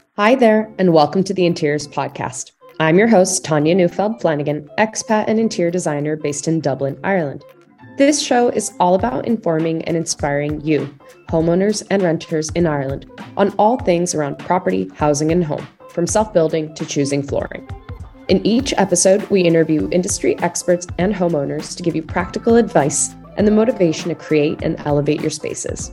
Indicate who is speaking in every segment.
Speaker 1: Hi there, and welcome to the Interiors Podcast. I'm your host, Tanya Neufeld Flanagan, expat and interior designer based in Dublin, Ireland. This show is all about informing and inspiring you, homeowners and renters in Ireland, on all things around property, housing, and home, from self building to choosing flooring. In each episode, we interview industry experts and homeowners to give you practical advice and the motivation to create and elevate your spaces.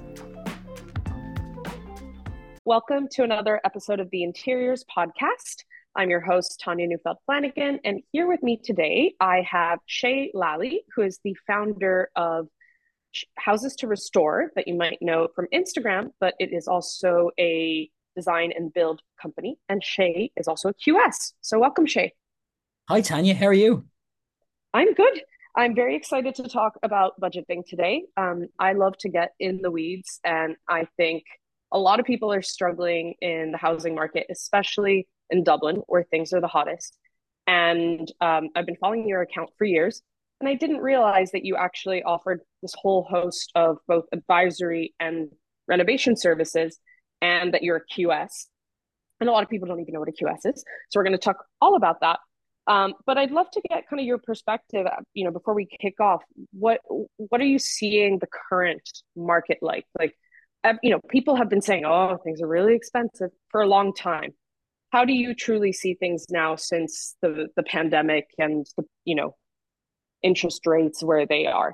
Speaker 1: Welcome to another episode of the Interiors Podcast. I'm your host, Tanya Neufeld Flanagan, and here with me today, I have Shay Lally, who is the founder of Houses to Restore, that you might know from Instagram, but it is also a design and build company. And Shay is also a QS. So welcome, Shay.
Speaker 2: Hi Tanya, how are you?
Speaker 1: I'm good. I'm very excited to talk about budgeting today. I love to get in the weeds, and I think a lot of people are struggling in the housing market, especially in Dublin, where things are the hottest. And I've been following your account for years, and I didn't realize that you actually offered this whole host of both advisory and renovation services, and that you're a QS. And a lot of people don't even know what a QS is. So we're going to talk all about that. But I'd love to get kind of your perspective, before we kick off. What are you seeing the current market like? People have been saying, "Oh, things are really expensive" for a long time. How do you truly see things now since the pandemic and the interest rates where they are?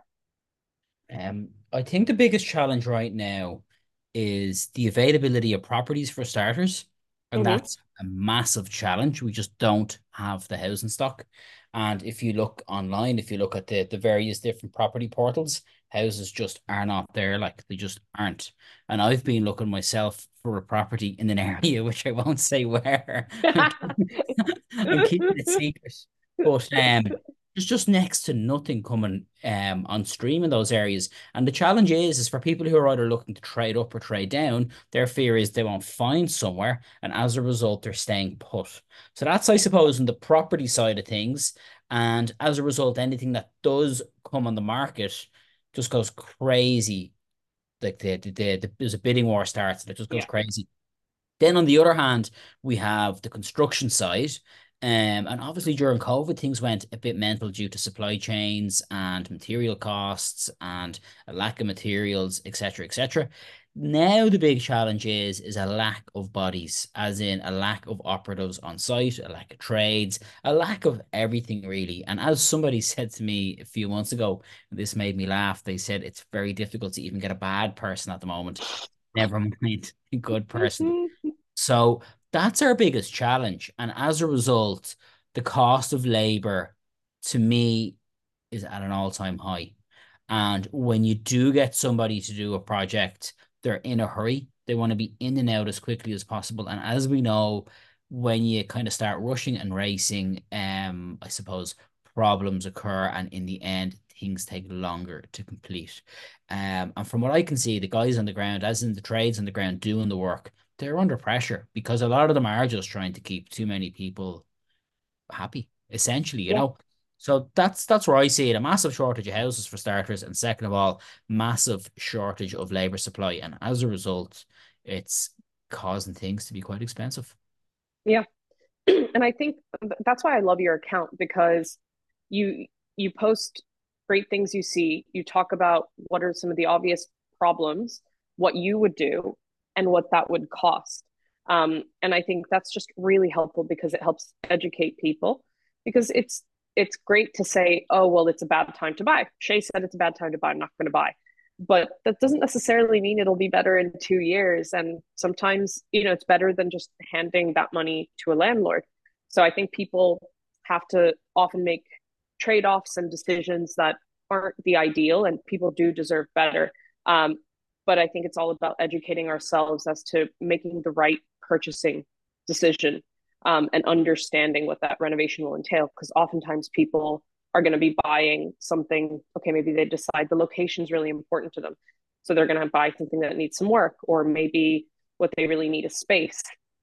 Speaker 2: I think the biggest challenge right now is the availability of properties for starters, and
Speaker 1: Mm-hmm.
Speaker 2: that's a massive challenge. We just don't have the housing stock. And if you look online, if you look at the various different property portals, houses just are not there, like they just aren't. And I've been looking myself for a property in an area which I won't say where. I'm keeping it secret. But there's just next to nothing coming on stream in those areas. And the challenge is for people who are either looking to trade up or trade down, their fear is they won't find somewhere, and as a result, they're staying put. So that's, I suppose, on the property side of things. And as a result, anything that does come on the market just goes crazy. Like there's a bidding war starts, and it just goes
Speaker 1: Yeah.
Speaker 2: crazy. Then on the other hand, we have the construction side. And obviously during COVID, things went a bit mental due to supply chains and material costs and a lack of materials, etc., etc. Now the big challenge is a lack of bodies, as in a lack of operatives on site, a lack of trades, a lack of everything really. And as somebody said to me a few months ago, and this made me laugh, they said it's very difficult to even get a bad person at the moment. Never mind a good person. So that's our biggest challenge. And as a result, the cost of labor to me is at an all-time high. And when you do get somebody to do a project, they're in a hurry. They want to be in and out as quickly as possible. And as we know, when you kind of start rushing and racing, I suppose problems occur, and in the end, things take longer to complete. And from what I can see, the guys on the ground, as in the trades on the ground doing the work, they're under pressure because a lot of them are just trying to keep too many people happy, essentially, you
Speaker 1: Yeah.
Speaker 2: know. So that's where I see it. A massive shortage of houses for starters, and second of all, massive shortage of labor supply. And as a result, it's causing things to be quite expensive.
Speaker 1: Yeah. And I think that's why I love your account, because you you post great things you see. You talk about what are some of the obvious problems, what you would do, and what that would cost. And I think that's just really helpful because it helps educate people. Because it's great to say, oh well, it's a bad time to buy. Shay said it's a bad time to buy. I'm not going to buy. But that doesn't necessarily mean it'll be better in 2 years. And sometimes, it's better than just handing that money to a landlord. So I think people have to often make trade offs and decisions that aren't the ideal, and people do deserve better. Um, but I think it's all about educating ourselves as to making the right purchasing decision, and understanding what that renovation will entail. Because oftentimes people are going to be buying something. Okay, maybe they decide the location is really important to them. So they're going to buy something that needs some work, or maybe what they really need is space.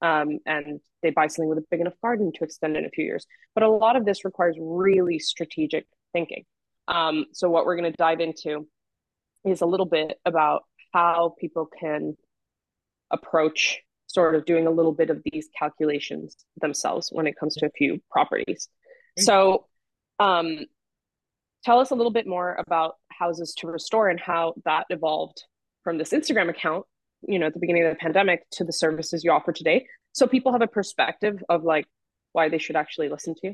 Speaker 1: And they buy something with a big enough garden to extend in a few years. But a lot of this requires really strategic thinking. So, what we're going to dive into is a little bit about how people can approach sort of doing a little bit of these calculations themselves when it comes to a few properties. So, um, tell us a little bit more about Houses to Restore and how that evolved from this Instagram account, at the beginning of the pandemic to the services you offer today. So people have a perspective of like why they should actually listen to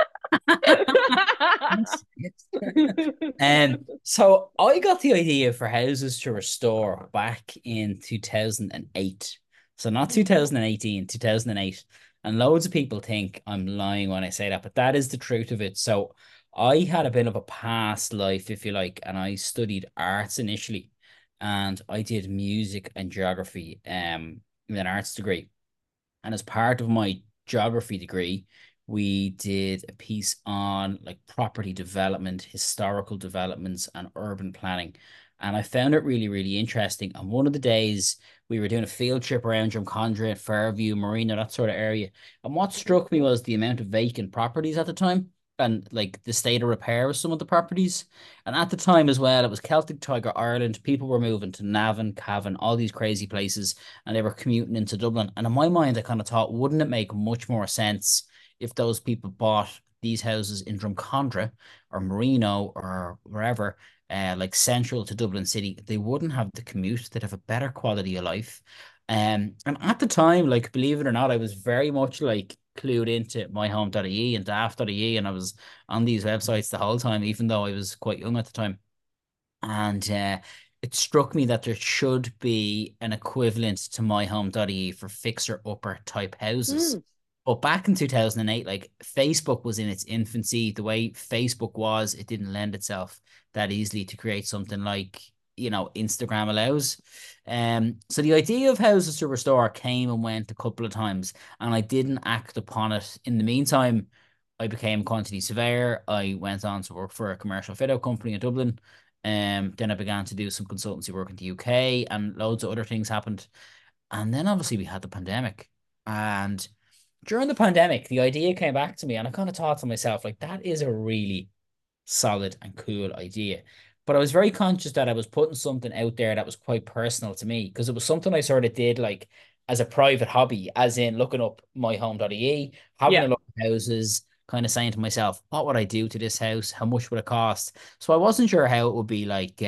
Speaker 2: Yes, yes. So I got the idea for Houses to Restore back in 2008. So not 2018, 2008. And loads of people think I'm lying when I say that, but that is the truth of it. So I had a bit of a past life, if you like, and I studied arts initially, and I did music and geography, with an arts degree. And as part of my geography degree, we did a piece on like property development, historical developments, and urban planning. And I found it really, really interesting. And one of the days we were doing a field trip around Drumcondra, Fairview, Marina, that sort of area. And what struck me was the amount of vacant properties at the time and like the state of repair of some of the properties. And at the time as well, it was Celtic Tiger Ireland. People were moving to Navan, Cavan, all these crazy places, and they were commuting into Dublin. And in my mind, I kind of thought, wouldn't it make much more sense if those people bought these houses in Drumcondra or Marino or wherever, like central to Dublin City? They wouldn't have the commute, they'd have a better quality of life. And at the time, like, believe it or not, I was very much like clued into myhome.ie and daft.ie, and I was on these websites the whole time, even though I was quite young at the time. And it struck me that there should be an equivalent to myhome.ie for fixer upper type houses.
Speaker 1: Mm.
Speaker 2: But back in 2008, like Facebook was in its infancy. The way Facebook was, it didn't lend itself that easily to create something like, Instagram allows. So the idea of Houses to Restore came and went a couple of times, and I didn't act upon it. In the meantime, I became a quantity surveyor. I went on to work for a commercial fit out company in Dublin. Then I began to do some consultancy work in the UK, and loads of other things happened. And then obviously we had the pandemic. And during the pandemic, the idea came back to me, and I kind of thought to myself, like, that is a really solid and cool idea. But I was very conscious that I was putting something out there that was quite personal to me, because it was something I sort of did like as a private hobby, as in looking up myhome.ie, having
Speaker 1: Yeah.
Speaker 2: a look at houses, kind of saying to myself, what would I do to this house? How much would it cost? So I wasn't sure how it would be like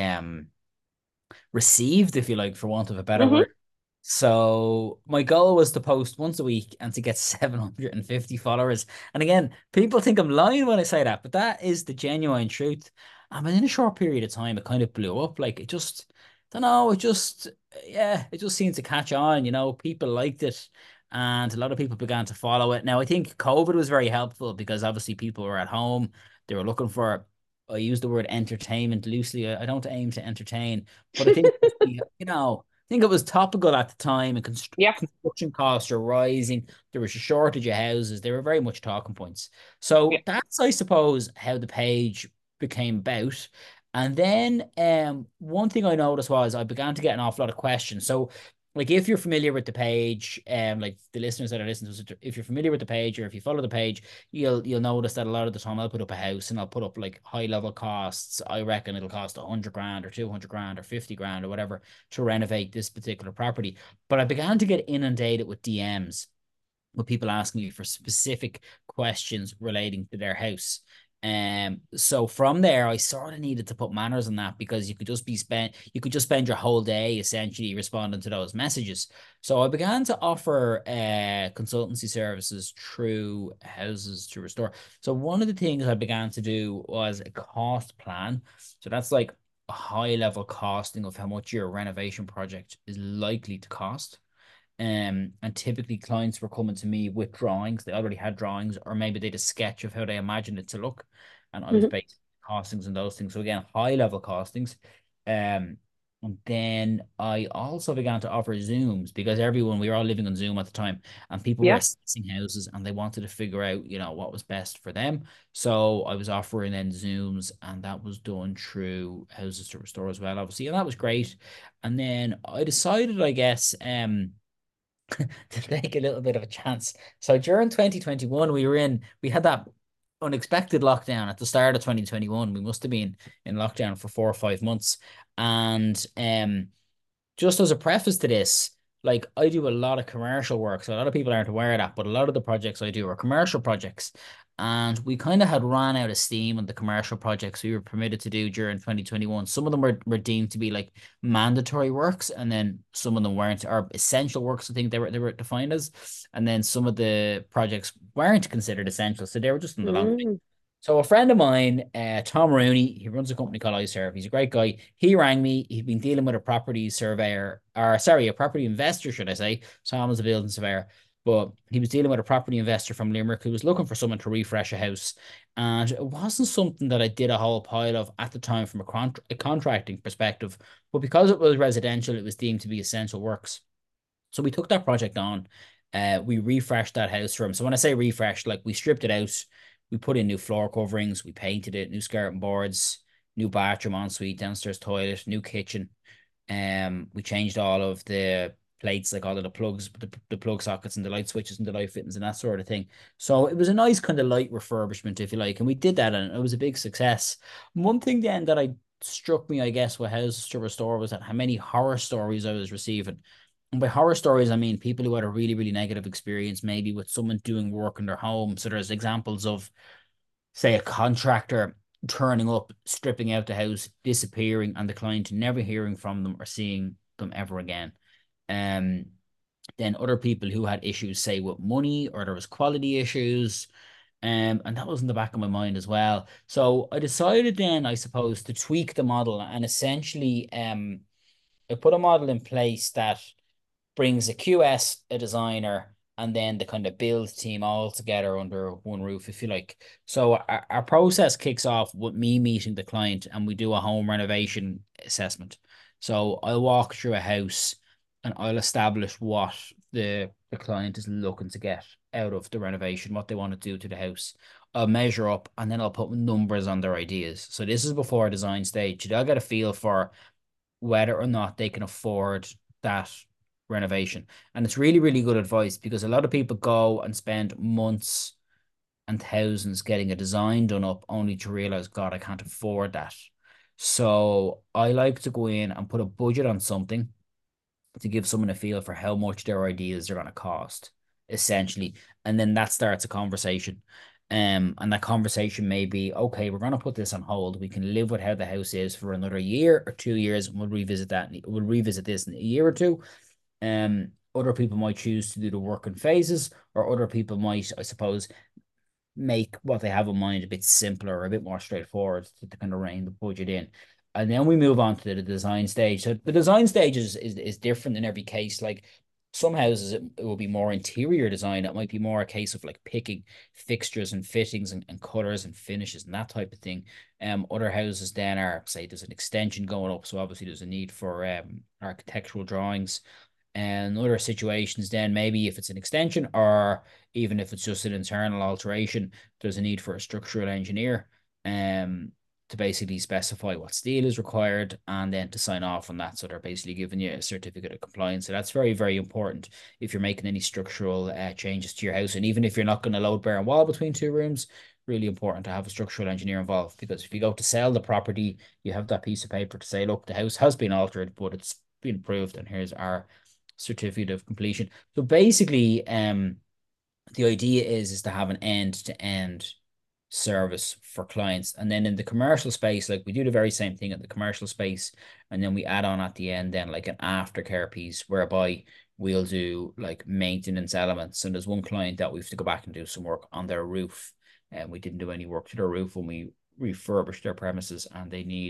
Speaker 2: received, if you like, for want of a better
Speaker 1: Hmm.
Speaker 2: word. So my goal was to post once a week and to get 750 followers. And again, people think I'm lying when I say that, but that is the genuine truth. And within a short period of time, it kind of blew up. Like it just, I don't know, yeah, it just seemed to catch on. People liked it, and a lot of people began to follow it. Now, I think COVID was very helpful because obviously people were at home. They were looking for, I use the word entertainment loosely. I don't aim to entertain, but I think, I think it was topical at the time, and
Speaker 1: Yeah.
Speaker 2: construction costs are rising. There was a shortage of houses. They were very much talking points.
Speaker 1: Yeah.
Speaker 2: So that's, I suppose, how the page became about. And then one thing I noticed was I began to get an awful lot of questions. So like if you're familiar with the page, like the listeners that are listening to us, if you're familiar with the page or if you follow the page, you'll notice that a lot of the time I'll put up a house and I'll put up like high level costs. I reckon it'll cost 100 grand or 200 grand or 50 grand or whatever to renovate this particular property. But I began to get inundated with DMs with people asking me for specific questions relating to their house. So from there, I sort of needed to put manners on that, because you could just spend your whole day essentially responding to those messages. So I began to offer consultancy services through Houses to Restore. So one of the things I began to do was a cost plan. So that's like a high level costing of how much your renovation project is likely to cost. And typically clients were coming to me with drawings. They already had drawings, or maybe they had a sketch of how they imagined it to look. And I was
Speaker 1: Hmm.
Speaker 2: basing costings and those things. So again, high level costings. Um, and then I also began to offer Zooms, because we were all living on Zoom at the time, and people were
Speaker 1: Yeah.
Speaker 2: assessing houses and they wanted to figure out, what was best for them. So I was offering then Zooms, and that was done through Houses to Restore as well, obviously. And that was great. And then I decided, I guess, to take a little bit of a chance. So during 2021, we had that unexpected lockdown at the start of 2021. We must have been in lockdown for 4 or 5 months. And just as a preface to this, like I do a lot of commercial work. So a lot of people aren't aware of that, but a lot of the projects I do are commercial projects. And we kind of had ran out of steam on the commercial projects we were permitted to do during 2021. Some of them were deemed to be like mandatory works, and then some of them weren't, or essential works, I think they were defined as. And then some of the projects weren't considered essential, so they were just in the long.
Speaker 1: Mm,
Speaker 2: So a friend of mine, Tom Rooney, he runs a company called iServe. He's a great guy. He rang me. He'd been dealing with a property surveyor, or sorry, a property investor, should I say. Tom is a building surveyor, but he was dealing with a property investor from Limerick who was looking for someone to refresh a house. And it wasn't something that I did a whole pile of at the time from a contracting perspective, but because it was residential, it was deemed to be essential works. So we took that project on. We refreshed that house for him. So when I say refreshed, like we stripped it out, we put in new floor coverings, we painted it, new skirting boards, new bathroom ensuite, downstairs toilet, new kitchen. We changed all of the plates, like all of the plugs, the plug sockets and the light switches and the light fittings and that sort of thing. So it was a nice kind of light refurbishment, if you like, and we did that, and it was a big success. One thing then that I struck me, I guess, with Houses to Restore was that how many horror stories I was receiving. And by horror stories, I mean people who had a really, really negative experience, maybe with someone doing work in their home. So there's examples of, say, a contractor turning up, stripping out the house, disappearing, and the client never hearing from them or seeing them ever again. Um, then other people who had issues, say, with money, or there was quality issues. And that was in the back of my mind as well. So I decided then, I suppose, to tweak the model and essentially I put a model in place that brings a QS, a designer, and then the kind of build team all together under one roof, if you like. So our process kicks off with me meeting the client, and we do a home renovation assessment. So I'll walk through a house and I'll establish what the client is looking to get out of the renovation, what they want to do to the house. I'll measure up, and then I'll put numbers on their ideas. So this is before design stage. They'll get a feel for whether or not they can afford that renovation. And it's really, really good advice, because a lot of people go and spend months and thousands getting a design done up only to realize, God, I can't afford that. So I like to go in and put a budget on something to give someone a feel for how much their ideas are going to cost, essentially. And then that starts a conversation. And that conversation may be, okay, we're going to put this on hold. We can live with how the house is for another year or 2 years, and we'll revisit that. We'll revisit this in a year or two. Other people might choose to do the work in phases, or other people might, I suppose, make what they have in mind a bit simpler or a bit more straightforward to kind of rein the budget in. And then we move on to the design stage. So the design stage is different in every case. Like some houses, it will be more interior design. It might be more a case of like picking fixtures and fittings and colors and finishes and that type of thing. Other houses then are, say, there's an extension going up, so obviously there's a need for architectural drawings. And other situations, then maybe if it's an extension, or even if it's just an internal alteration, there's a need for a structural engineer um to basically specify what steel is required, and then to sign off on that. So they're basically giving you a certificate of compliance. So that's very, very important if you're making any structural changes to your house. And even if you're not going to load bear and wall between two rooms, really important to have a structural engineer involved, because if you go to sell the property, you have that piece of paper to say, look, the house has been altered, but it's been approved, and here's our certificate of completion. So basically, the idea is to have an end-to-end service for clients. And then in the commercial space, like we do the very same thing in the commercial space, and then we add on at the end then like an aftercare piece, whereby we'll do like maintenance elements. And there's one client that we have to go back and do some work on their roof, and we didn't do any work to their roof when we refurbished their premises, and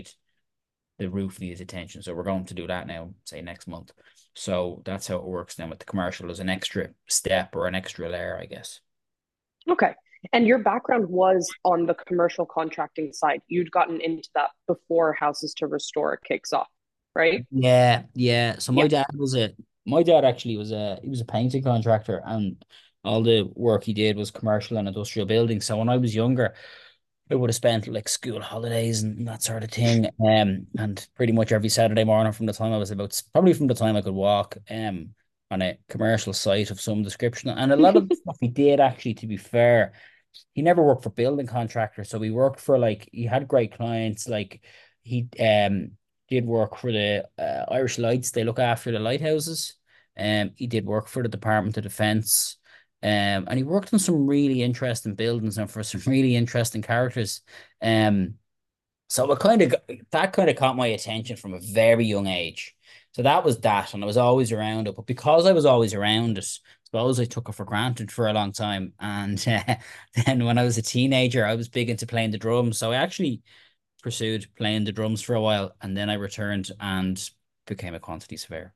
Speaker 2: the roof needs attention. So we're going to do that now, say next month. So that's how it works then with the commercial, as an extra step or an extra layer, I guess.
Speaker 1: okay. And your background was on the commercial contracting side. You'd gotten into that before Houses to Restore kicks off, right?
Speaker 2: Yeah, yeah. So
Speaker 1: Yeah.
Speaker 2: my dad actually he was a painting contractor, and all the work he did was commercial and industrial buildings. So when I was younger, I would have spent like school holidays and that sort of thing. And pretty much every Saturday morning from the time I was about, probably from the time I could walk, on a commercial site of some description. And a lot of the stuff he did, actually, to be fair, he never worked for building contractors. So he worked for, like, he had great clients. Like he did work for the Irish Lights. They look after the lighthouses. He did work for the Department of Defense. And he worked on some really interesting buildings and for some really interesting characters. Um, so that kind of caught my attention from a very young age. So that was that, and I was always around it. But because I was always around it, I suppose I took it for granted for a long time. And then when I was a teenager, I was big into playing the drums. So I actually pursued playing the drums for a while, and then I returned and became a quantity surveyor.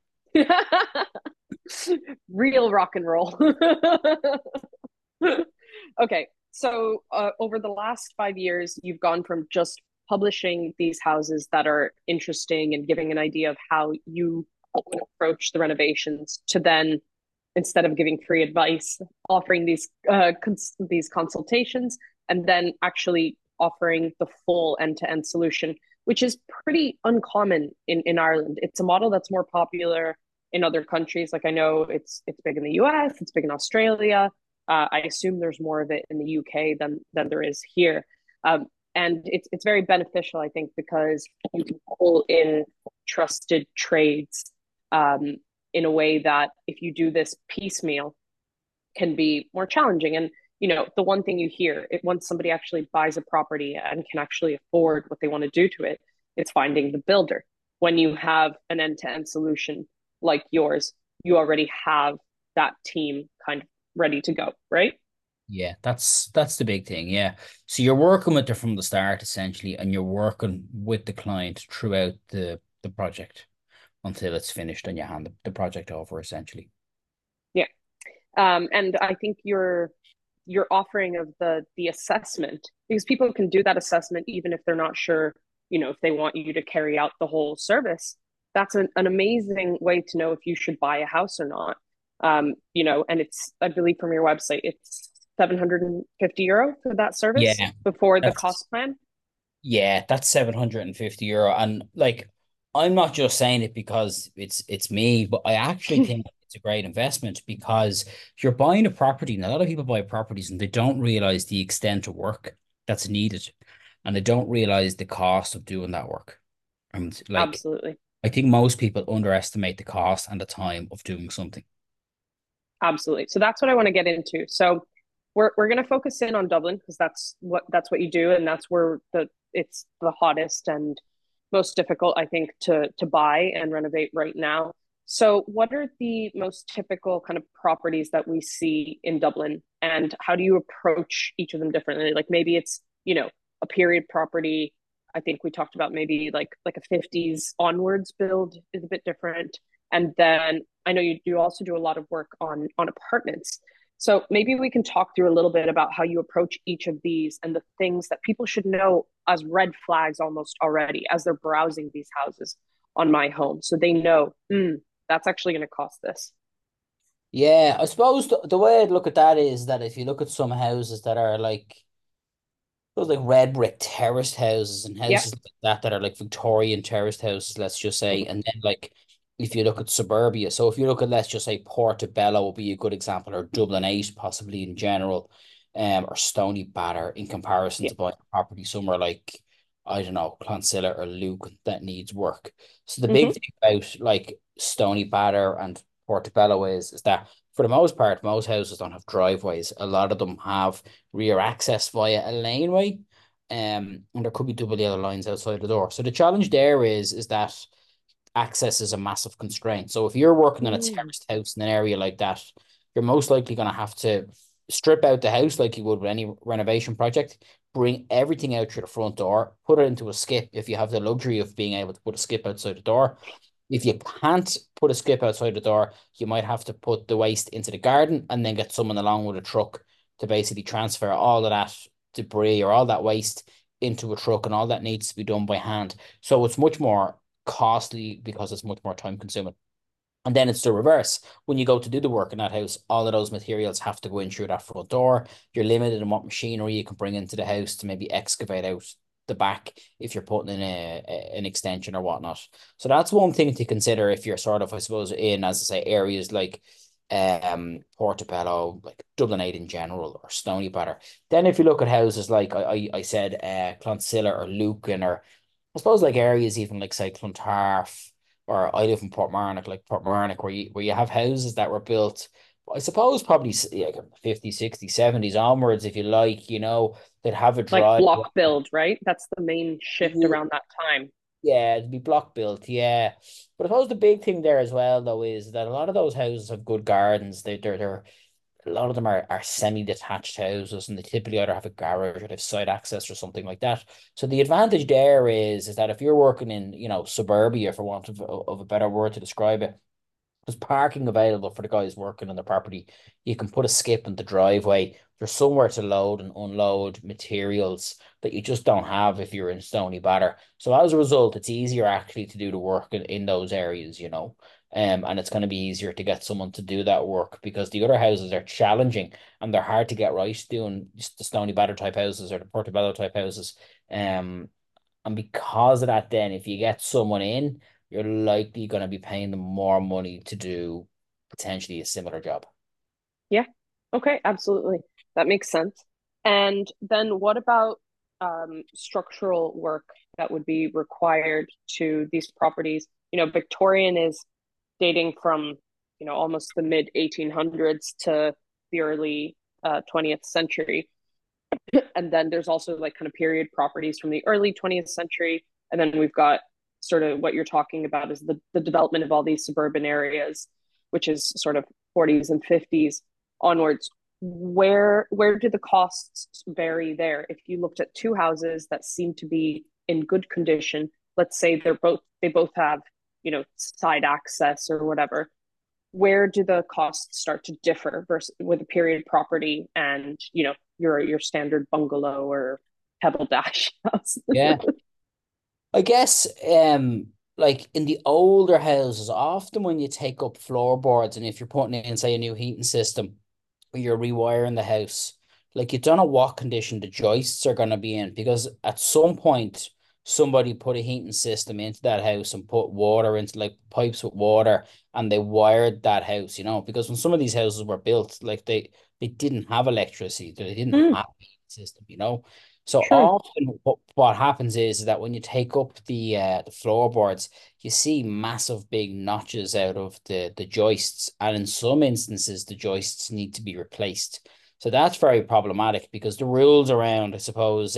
Speaker 1: Real rock and roll. Okay, so over the last 5 years, you've gone from just publishing these houses that are interesting and giving an idea of how you would approach the renovations to then, instead of giving free advice, offering these consultations and then actually offering the full end-to-end solution, which is pretty uncommon in Ireland. It's a model that's more popular in other countries. Like I know it's big in the US, it's big in Australia. I assume there's more of it in the UK than there is here. And it's very beneficial, I think, because you can pull in trusted trades in a way that if you do this piecemeal can be more challenging. And the one thing you hear once somebody actually buys a property and can actually afford what they want to do to it, it's finding the builder. When you have an end-to-end solution like yours, you already have that team kind of ready to go, right?
Speaker 2: Yeah, that's the big thing. Yeah. So you're working with them from the start essentially, and you're working with the client throughout the project until it's finished and you hand the project over essentially.
Speaker 1: Yeah. And I think your offering of the assessment, because people can do that assessment even if they're not sure, if they want you to carry out the whole service. That's an amazing way to know if you should buy a house or not. And it's, I believe from your website, it's €750 for that service
Speaker 2: Yeah,
Speaker 1: before the
Speaker 2: that's
Speaker 1: cost plan.
Speaker 2: yeah, that's €750. And like I'm not just saying it because it's me, but I actually think it's a great investment because you're buying a property, and a lot of people buy properties and they don't realize the extent of work that's needed. And they don't realize the cost of doing that work. And like
Speaker 1: Absolutely.
Speaker 2: I think most people underestimate the cost and the time of doing something.
Speaker 1: Absolutely. So that's what I want to get into. So we're going to focus in on Dublin because that's what you do, and that's where it's the hottest and most difficult, I think, to buy and renovate right now. So what are the most typical kind of properties that we see in Dublin, and how do you approach each of them differently? Like maybe it's, a period property. I think we talked about maybe like a 50s onwards build is a bit different. And then I know you do also do a lot of work on apartments. So maybe we can talk through a little bit about how you approach each of these and the things that people should know as red flags almost already as they're browsing these houses on My Home. So they know, that's actually going to cost this.
Speaker 2: Yeah, I suppose the way I'd look at that is that if you look at some houses that are like those like red brick terraced houses and
Speaker 1: Yeah.
Speaker 2: houses like that are like Victorian terraced houses, let's just say,
Speaker 1: Mm-hmm.
Speaker 2: and then like if you look at suburbia, so if you look at let's just say Portobello would be a good example, or Dublin 8 possibly in general, or Stony Batter in comparison
Speaker 1: Yeah.
Speaker 2: to buying a property somewhere like I don't know, Clonsilla or Luke that needs work. So the big
Speaker 1: Mm-hmm.
Speaker 2: thing about like Stony Batter and Portobello is that for the most part, most houses don't have driveways. A lot of them have rear access via a laneway. And there could be double yellow lines outside the door. So the challenge there is that access is a massive constraint. So if you're working on a
Speaker 1: Mm.
Speaker 2: terraced house in an area like that, you're most likely going to have to strip out the house like you would with any renovation project, bring everything out through the front door, put it into a skip if you have the luxury of being able to put a skip outside the door. If you can't put a skip outside the door, you might have to put the waste into the garden and then get someone along with a truck to basically transfer all of that debris or all that waste into a truck, and all that needs to be done by hand. So it's much more costly because it's much more time consuming. And then it's the reverse. When you go to do the work in that house, all of those materials have to go in through that front door. You're limited in what machinery you can bring into the house to maybe excavate out the back if you're putting in an extension or whatnot. So that's one thing to consider if you're sort of, I suppose, in, as I say, areas like Portobello, like Dublin 8 in general, or Stony Batter. Then if you look at houses like I said, Clonsilla or Lucan, or I suppose like areas even like say Clontarf, or I live in Portmarnock, like Portmarnock, where you have houses that were built, I suppose probably like 50, 60, 70s onwards, if you like, they'd have a
Speaker 1: Like
Speaker 2: drive.
Speaker 1: block build, right? That's the main shift around that time.
Speaker 2: Yeah, it'd be block built, yeah. But I suppose the big thing there as well, though, is that a lot of those houses have good gardens. They're a lot of them are semi-detached houses, and they typically either have a garage or they have side access or something like that. So the advantage there is that if you're working in, suburbia, for want of a better word to describe it, there's parking available for the guys working on the property. You can put a skip in the driveway. There's somewhere to load and unload materials that you just don't have if you're in Stony Batter. So as a result, it's easier actually to do the work in those areas. And it's going to be easier to get someone to do that work because the other houses are challenging and they're hard to get right doing just the Stony Batter type houses or the Portobello type houses. Um, and because of that, then if you get someone in, you're likely going to be paying them more money to do potentially a similar job.
Speaker 1: Yeah. Okay, absolutely. That makes sense. And then what about structural work that would be required to these properties? Victorian is dating from, almost the mid 1800s to the early 20th century. And then there's also like kind of period properties from the early 20th century. And then we've got sort of what you're talking about is the development of all these suburban areas, which is sort of 40s and 50s onwards. Where do the costs vary there? If you looked at two houses that seem to be in good condition, let's say they both have, side access or whatever, where do the costs start to differ versus with a period property and your standard bungalow or pebble dash house?
Speaker 2: Yeah. I guess like in the older houses, often when you take up floorboards and if you're putting in, say, a new heating system or you're rewiring the house, like you don't know what condition the joists are going to be in because at some point somebody put a heating system into that house and put water into like pipes with water and they wired that house, because when some of these houses were built, like they didn't have electricity, they didn't
Speaker 1: Mm,
Speaker 2: have a heating system. So
Speaker 1: true.
Speaker 2: often what happens is that when you take up the floorboards, you see massive big notches out of the joists, and in some instances the joists need to be replaced. So that's very problematic because the rules around, I suppose,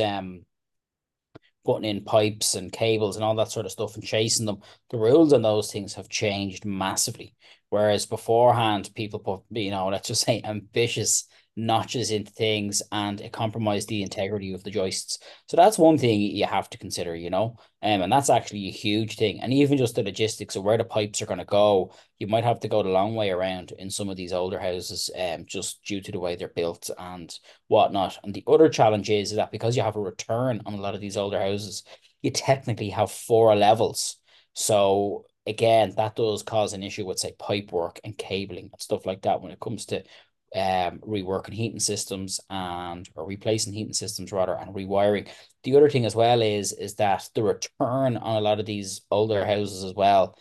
Speaker 2: putting in pipes and cables and all that sort of stuff and chasing them, the rules on those things have changed massively. Whereas beforehand, people put, let's just say ambitious notches into things and it compromised the integrity of the joists. So that's one thing you have to consider. And that's actually a huge thing. And even just the logistics of where the pipes are going to go, you might have to go the long way around in some of these older houses, just due to the way they're built and whatnot. And the other challenge is that because you have a return on a lot of these older houses, you technically have four levels. So again, that does cause an issue with, say, pipe work and cabling and stuff like that when it comes to reworking heating systems and or replacing heating systems rather and rewiring. The other thing as well is that the return on a lot of these older houses as well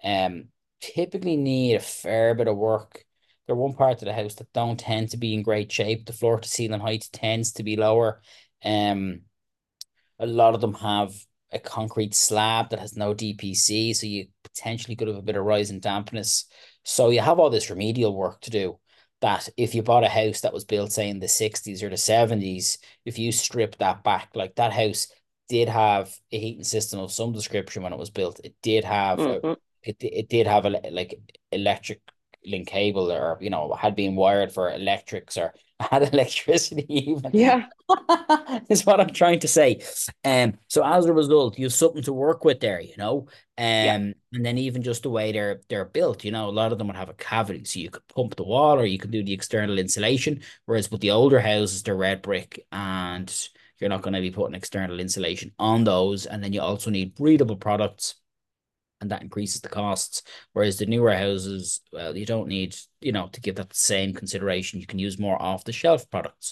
Speaker 2: typically need a fair bit of work. They're one part of the house that don't tend to be in great shape. The floor to ceiling height tends to be lower. Um, a lot of them have a concrete slab that has no DPC, so you potentially could have a bit of rise in dampness. So you have all this remedial work to do. That if you bought a house that was built, say, in the 60s or the 70s, if you strip that back, like that house did have a heating system of some description when it was built. It did have
Speaker 1: Hmm.
Speaker 2: it did have a like electric link cable or had been wired for electrics or had electricity even
Speaker 1: Yeah.
Speaker 2: is what I'm trying to say. So as a result, you have something to work with there.
Speaker 1: Yeah.
Speaker 2: And then even just the way they're built, a lot of them would have a cavity, so you could pump the wall or you could do the external insulation. Whereas with the older houses, they're red brick and you're not going to be putting external insulation on those. And then you also need breathable products and that increases the costs. Whereas the newer houses, well, you don't need, to give that the same consideration. You can use more off the shelf products.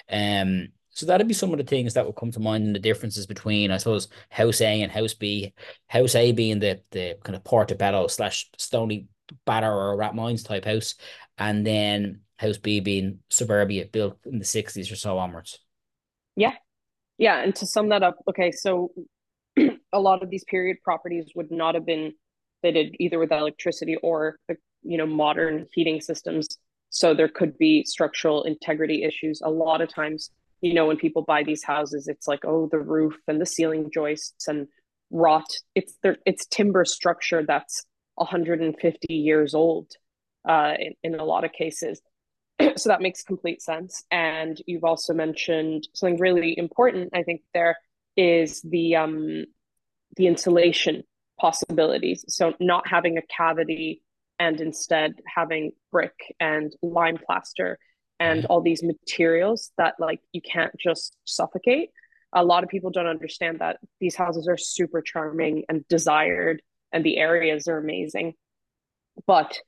Speaker 2: So that'd be some of the things that would come to mind and the differences between, I suppose, House A and House B. House A being the kind of Portobello slash Stony Batter or Rathmines type house, and then House B being suburbia built in the 60s or so onwards.
Speaker 1: Yeah. Yeah. And to sum that up, okay, so a lot of these period properties would not have been fitted either with electricity or the, modern heating systems. So there could be structural integrity issues. A lot of times, when people buy these houses, it's like, oh, the roof and the ceiling joists and rot. It's timber structure that's 150 years old in a lot of cases. So that makes complete sense. And you've also mentioned something really important, I think, there is the insulation possibilities. So not having a cavity and instead having brick and lime plaster and
Speaker 2: Yeah.
Speaker 1: all these materials that like you can't just suffocate. A lot of people don't understand that these houses are super charming and desired and the areas are amazing. But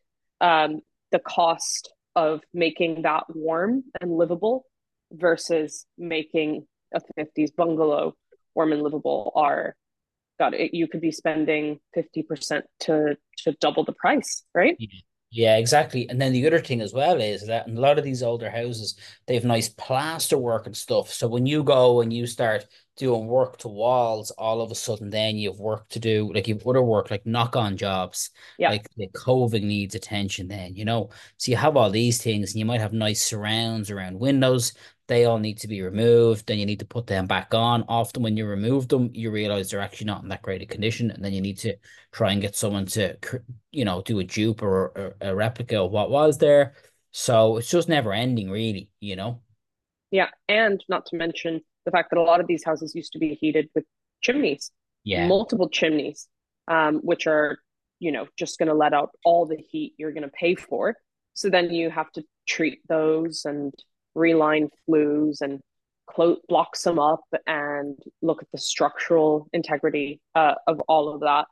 Speaker 1: the cost of making that warm and livable versus making a 50s bungalow warm and livable are God, you could be spending 50% to double the price, right?
Speaker 2: Yeah, yeah, exactly. And then the other thing as well is that in a lot of these older houses, they have nice plaster work and stuff. So when you go and you start doing work to walls, all of a sudden then you have work to do, like you've other work, like knock-on jobs,
Speaker 1: Yeah,
Speaker 2: like the coving needs attention then, you know. So you have all these things and you might have nice surrounds around windows. They all need to be removed. Then you need to put them back on. Often when you remove them, you realize they're actually not in that great a condition. And then you need to try and get someone to do a dupe or a replica of what was there. So it's just never ending, really, you know?
Speaker 1: yeah. And not to mention the fact that a lot of these houses used to be heated with chimneys,
Speaker 2: Yeah.
Speaker 1: multiple chimneys, which are, just going to let out all the heat you're going to pay for. So then you have to treat those and reline flues and blocks them up and look at the structural integrity of all of that.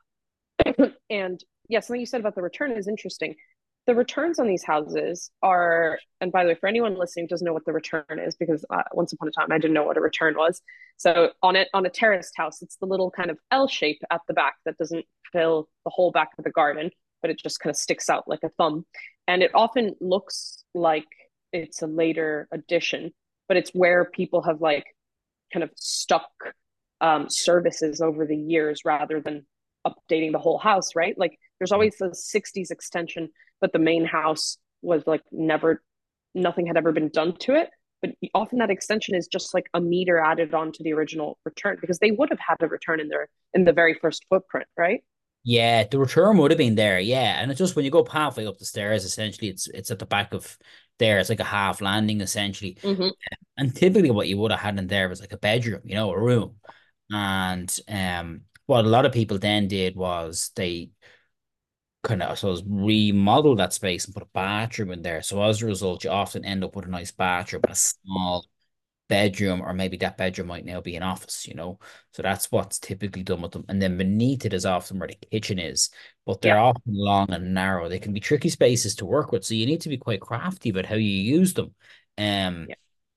Speaker 1: And yeah, something you said about the return is interesting. The returns on these houses are, and by the way, for anyone listening who doesn't know what the return is, because once upon a time I didn't know what a return was. So on a terraced house, it's the little kind of L shape at the back that doesn't fill the whole back of the garden, but it just kind of sticks out like a thumb. And it often looks like it's a later addition, but it's where people have like kind of stuck services over the years rather than updating the whole house, right? Like there's always the 60s extension, but the main house was like never, nothing had ever been done to it. But often that extension is just like a meter added on to the original return because they would have had a return in the very first footprint, right?
Speaker 2: Yeah, the return would have been there, yeah. And it's just when you go halfway up the stairs, essentially it's at the back of there. It's like a half landing essentially.
Speaker 1: Mm-hmm.
Speaker 2: And typically what you would have had in there was like a bedroom, a room. And what a lot of people then did was they kind of, I suppose, remodel that space and put a bathroom in there. So as a result, you often end up with a nice bathroom, a small bedroom, or maybe that bedroom might now be an office. So that's what's typically done with them. And then beneath it is often where the kitchen is, but they're
Speaker 1: Yeah.
Speaker 2: often long and narrow. They can be tricky spaces to work with. So you need to be quite crafty about how you use them. Um,
Speaker 1: Yeah.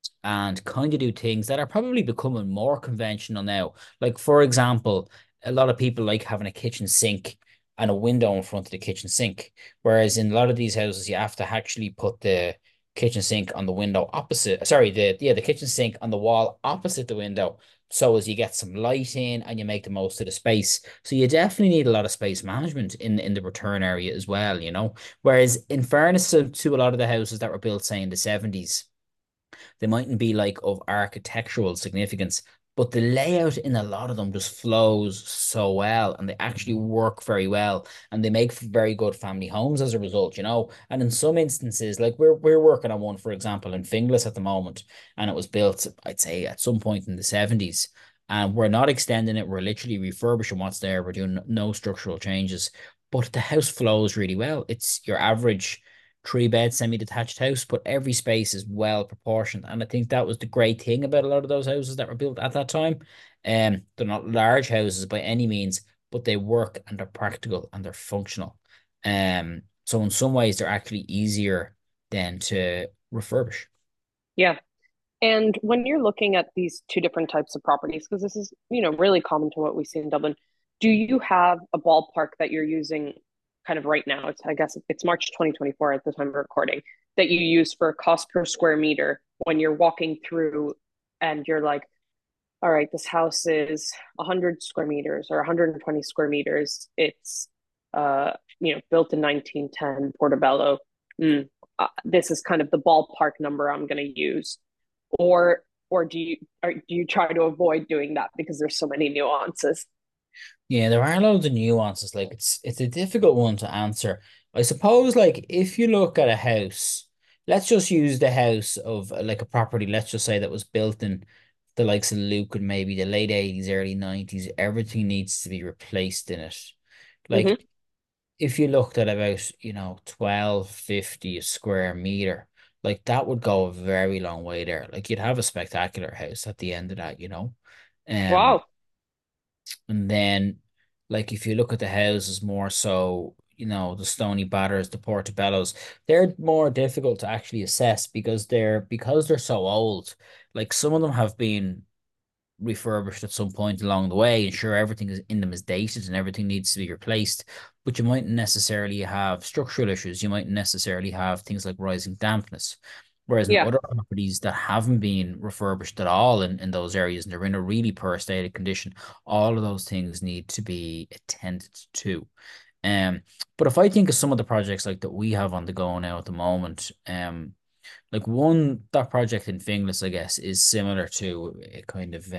Speaker 2: and kind of do things that are probably becoming more conventional now. Like, for example, a lot of people like having a kitchen sink and a window in front of the kitchen sink. Whereas in a lot of these houses, you have to actually put the kitchen sink on the window opposite, sorry, the kitchen sink on the wall opposite the window. So as you get some light in and you make the most of the space. So you definitely need a lot of space management in the return area as well. Whereas in fairness to a lot of the houses that were built, say, in the 70s, they mightn't be like of architectural significance, but the layout in a lot of them just flows so well and they actually work very well and they make very good family homes as a result. And in some instances, like we're working on one, for example, in Finglas at the moment, and it was built, I'd say, at some point in the 70s. And we're not extending it, we're literally refurbishing what's there. We're doing no structural changes, but the house flows really well. It's your average three-bed semi-detached house, but every space is well proportioned. And I think that was the great thing about a lot of those houses that were built at that time. They're not large houses by any means, but they work and they're practical and they're functional. So in some ways they're actually easier than to refurbish.
Speaker 1: Yeah. And when you're looking at these two different types of properties, because this is, really common to what we see in Dublin, do you have a ballpark that you're using kind of right now? I guess it's March 2024 at the time of recording that you use for cost per square meter when you're walking through and you're like, all right, this house is 100 square meters or 120 square meters. It's built in 1910, Portobello. Mm, this is kind of the ballpark number I'm going to use. Or do you try to avoid doing that because there's so many nuances?
Speaker 2: Yeah, there are loads of nuances. Like it's a difficult one to answer. I suppose like if you look at a house, let's just use the house of like a property, let's just say that was built in the likes of Luke and maybe the late 80s, early 90s, everything needs to be replaced in it.
Speaker 1: Hmm.
Speaker 2: Like if you looked at about, 1250 a square meter, like that would go a very long way there. Like you'd have a spectacular house at the end of that. Um,
Speaker 1: Wow.
Speaker 2: and then, like, if you look at the houses more so, the Stony Batters, the Portobellos, they're more difficult to actually assess because they're so old. Like some of them have been refurbished at some point along the way, and sure, everything is in them is dated and everything needs to be replaced. But you mightn't necessarily have structural issues. You mightn't necessarily have things like rising dampness. Whereas in
Speaker 1: Yeah.
Speaker 2: other properties that haven't been refurbished at all in those areas and they're in a really poor state of condition, all of those things need to be attended to. Um, but if I think of some of the projects like that we have on the go now at the moment, like that project in Finglas, I guess, is similar to a kind of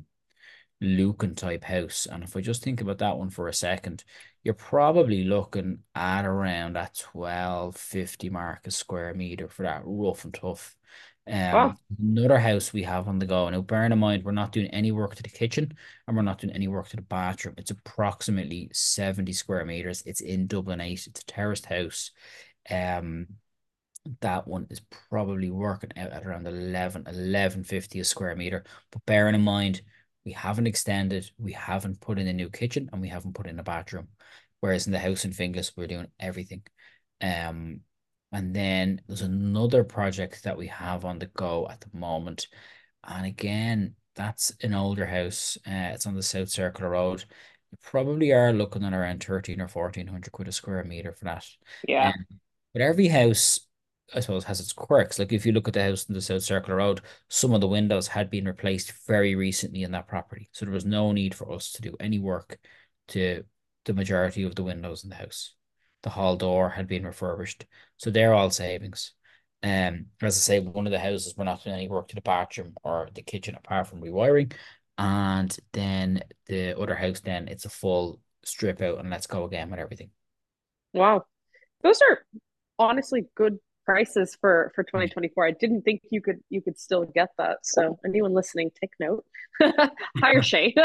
Speaker 2: Lucan type house. And if I just think about that one for a second, you're probably looking at around that 1250 mark a square meter for that rough and tough.
Speaker 1: Wow.
Speaker 2: Another house we have on the go. Now, bearing in mind, we're not doing any work to the kitchen and we're not doing any work to the bathroom. It's approximately 70 square meters. It's in Dublin 8. It's a terraced house. Um, that one is probably working out at around 1150 a square meter. But bearing in mind, we haven't extended, we haven't put in a new kitchen, and we haven't put in a bathroom. Whereas in the house in Finglas, we're doing everything. Um, and then there's another project that we have on the go at the moment. And again, that's an older house. It's on the South Circular Road. You probably are looking at around 13 or 1400 quid a square meter for that.
Speaker 1: Yeah.
Speaker 2: Um, but every house, I suppose, has its quirks. Like if you look at the house in the South Circular Road, some of the windows had been replaced very recently in that property. So there was no need for us to do any work to the majority of the windows in the house. The hall door had been refurbished. So they're all savings. As I say, one of the houses we're not doing any work to the bathroom or the kitchen apart from rewiring. And then the other house, then it's a full strip out and let's go again with everything.
Speaker 1: Wow. Those are honestly good prices for
Speaker 2: Yeah.
Speaker 1: 2024. I didn't think you could still get that. So anyone listening, take note. Hire Shay.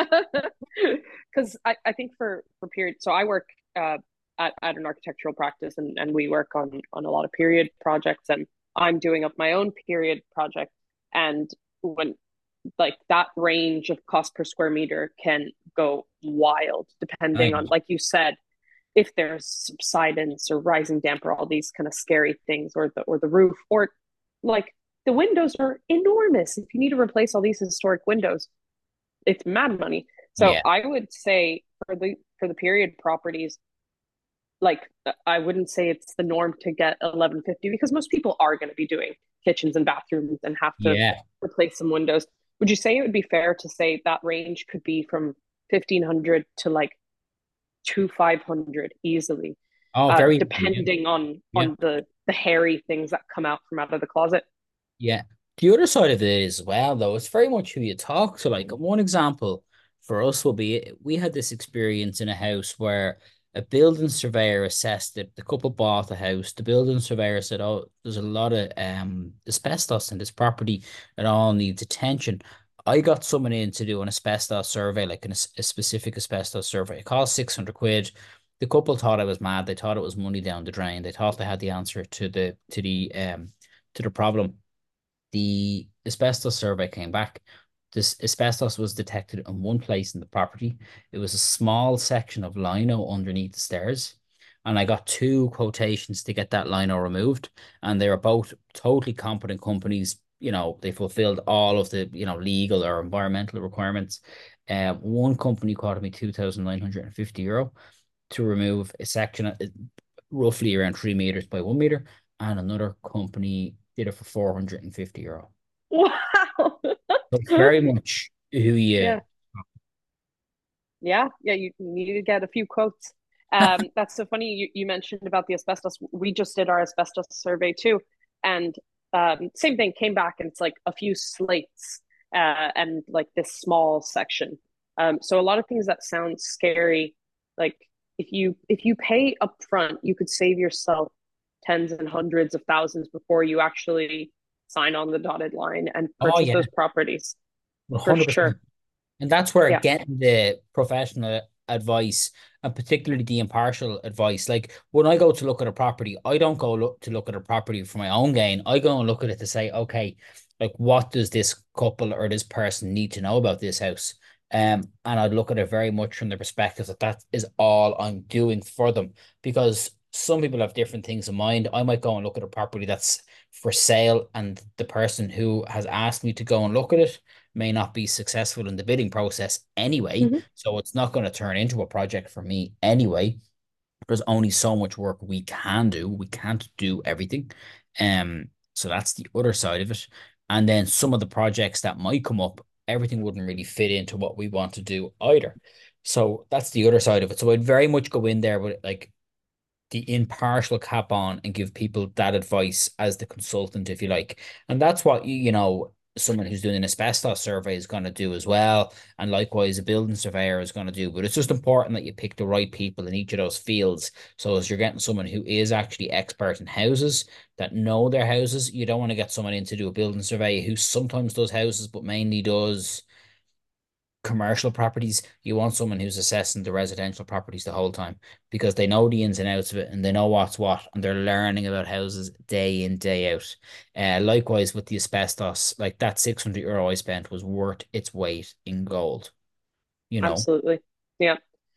Speaker 1: Because I think for period, so I work at an architectural practice, and we work on a lot of period projects, and I'm doing up my own period project. And when like that range of cost per square meter can go wild
Speaker 2: I
Speaker 1: depending
Speaker 2: know.
Speaker 1: on, like you said, if there's subsidence or rising damp or all these kind of scary things, or the roof, or like the windows are enormous. If you need to replace all these historic windows, it's mad money. So
Speaker 2: Yeah.
Speaker 1: I would say for the period properties, like I wouldn't say it's the norm to get 1150 because most people are going to be doing kitchens and bathrooms and have to
Speaker 2: Yeah.
Speaker 1: replace some windows. Would you say it would be fair to say that range could be from 1500 to like to 500 easily,
Speaker 2: Oh, very, yeah.
Speaker 1: depending on
Speaker 2: Yeah.
Speaker 1: the hairy things that come out of the closet?
Speaker 2: Yeah. The other side of it as well, though, it's very much who you talk to. Like one example for us will be we had this experience in a house where a building surveyor assessed it. The couple bought the house. The building surveyor said, "Oh, there's a lot of asbestos in this property. It all needs attention." I got someone in to do an asbestos survey, like a specific asbestos survey. It cost 600 quid. The couple thought I was mad. They thought it was money down the drain. They thought they had the answer to the problem. The asbestos survey came back. This asbestos was detected in one place in the property. It was a small section of lino underneath the stairs. And I got two quotations to get that lino removed. And they were both totally competent companies. They fulfilled all of the, legal or environmental requirements. One company quoted me €2,950 to remove a section roughly around 3 meters by 1 meter, and another company did it for €450.
Speaker 1: Wow.
Speaker 2: So it's very much who you.
Speaker 1: Yeah. Yeah, yeah, you need to get a few quotes. That's so funny you mentioned about the asbestos. We just did our asbestos survey too, and same thing came back, and it's like a few slates and like this small section. So a lot of things that sound scary, like if you pay up front, you could save yourself tens and hundreds of thousands before you actually sign on the dotted line and
Speaker 2: Oh
Speaker 1: purchase
Speaker 2: yeah,
Speaker 1: those properties for
Speaker 2: 100%.
Speaker 1: sure.
Speaker 2: And that's where
Speaker 1: Yeah.
Speaker 2: getting the professional advice and particularly the impartial advice. Like when I go to look at a property, I don't go look at a property for my own gain. I go and look at it to say, okay, like what does this couple or this person need to know about this house? And I'd look at it very much from the perspective that that is all I'm doing for them. Because some people have different things in mind. I might go and look at a property that's for sale, and the person who has asked me to go and look at it may not be successful in the bidding process anyway.
Speaker 1: Hmm.
Speaker 2: So it's not going to turn into a project for me anyway. There's only so much work we can do. We can't do everything. So that's the other side of it. And then some of the projects that might come up, everything wouldn't really fit into what we want to do either. So that's the other side of it. So I'd very much go in there with like the impartial cap on and give people that advice as the consultant, if you like. And that's what someone who's doing an asbestos survey is going to do as well. And likewise, a building surveyor is going to do. But it's just important that you pick the right people in each of those fields. So as you're getting someone who is actually expert in houses, that know their houses, you don't want to get someone in to do a building survey who sometimes does houses, but mainly does commercial properties. You want someone who's assessing the residential properties the whole time because they know the ins and outs of it and they know what's what and they're learning about houses day in, day out. Likewise with the asbestos, like that €600 I spent was worth its weight in gold, you know?
Speaker 1: Absolutely. Yeah.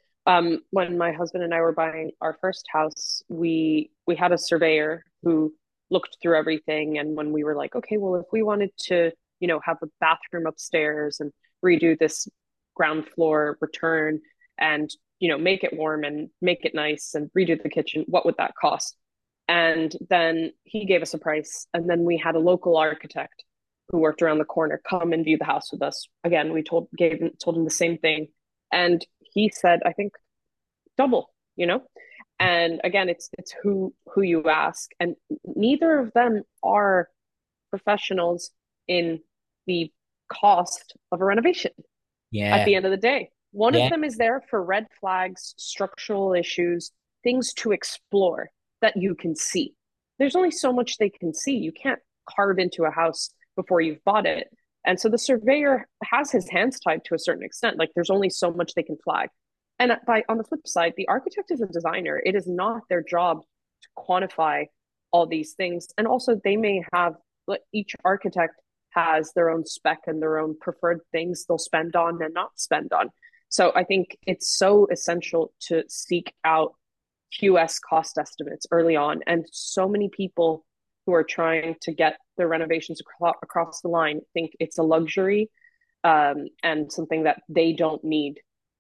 Speaker 1: When my husband and I were buying our first house, we had a surveyor who looked through everything. And when we were like, okay, well, if we wanted to, have a bathroom upstairs and redo this ground floor return and make it warm and make it nice and redo the kitchen, what would that cost? And then he gave us a price, and then we had a local architect who worked around the corner come and view the house with us. Again, we told him the same thing, and he said, I think double. And again, it's who you ask, and neither of them are professionals in the cost of a renovation at
Speaker 2: Yeah.
Speaker 1: the end of the day. One of
Speaker 2: Yeah.
Speaker 1: them is there for red flags, structural issues, things to explore that you can see. There's only so much they can see. You can't carve into a house before you've bought it. And so the surveyor has his hands tied to a certain extent. Like there's only so much they can flag. And on the flip side, the architect is a designer. It is not their job to quantify all these things. And also they may have, like, each architect has their own spec and their own preferred things they'll spend on and not spend on. So I think it's so essential to seek out QS cost estimates early on. And so many people who are trying to get their renovations across the line think it's a luxury, and something that they don't need.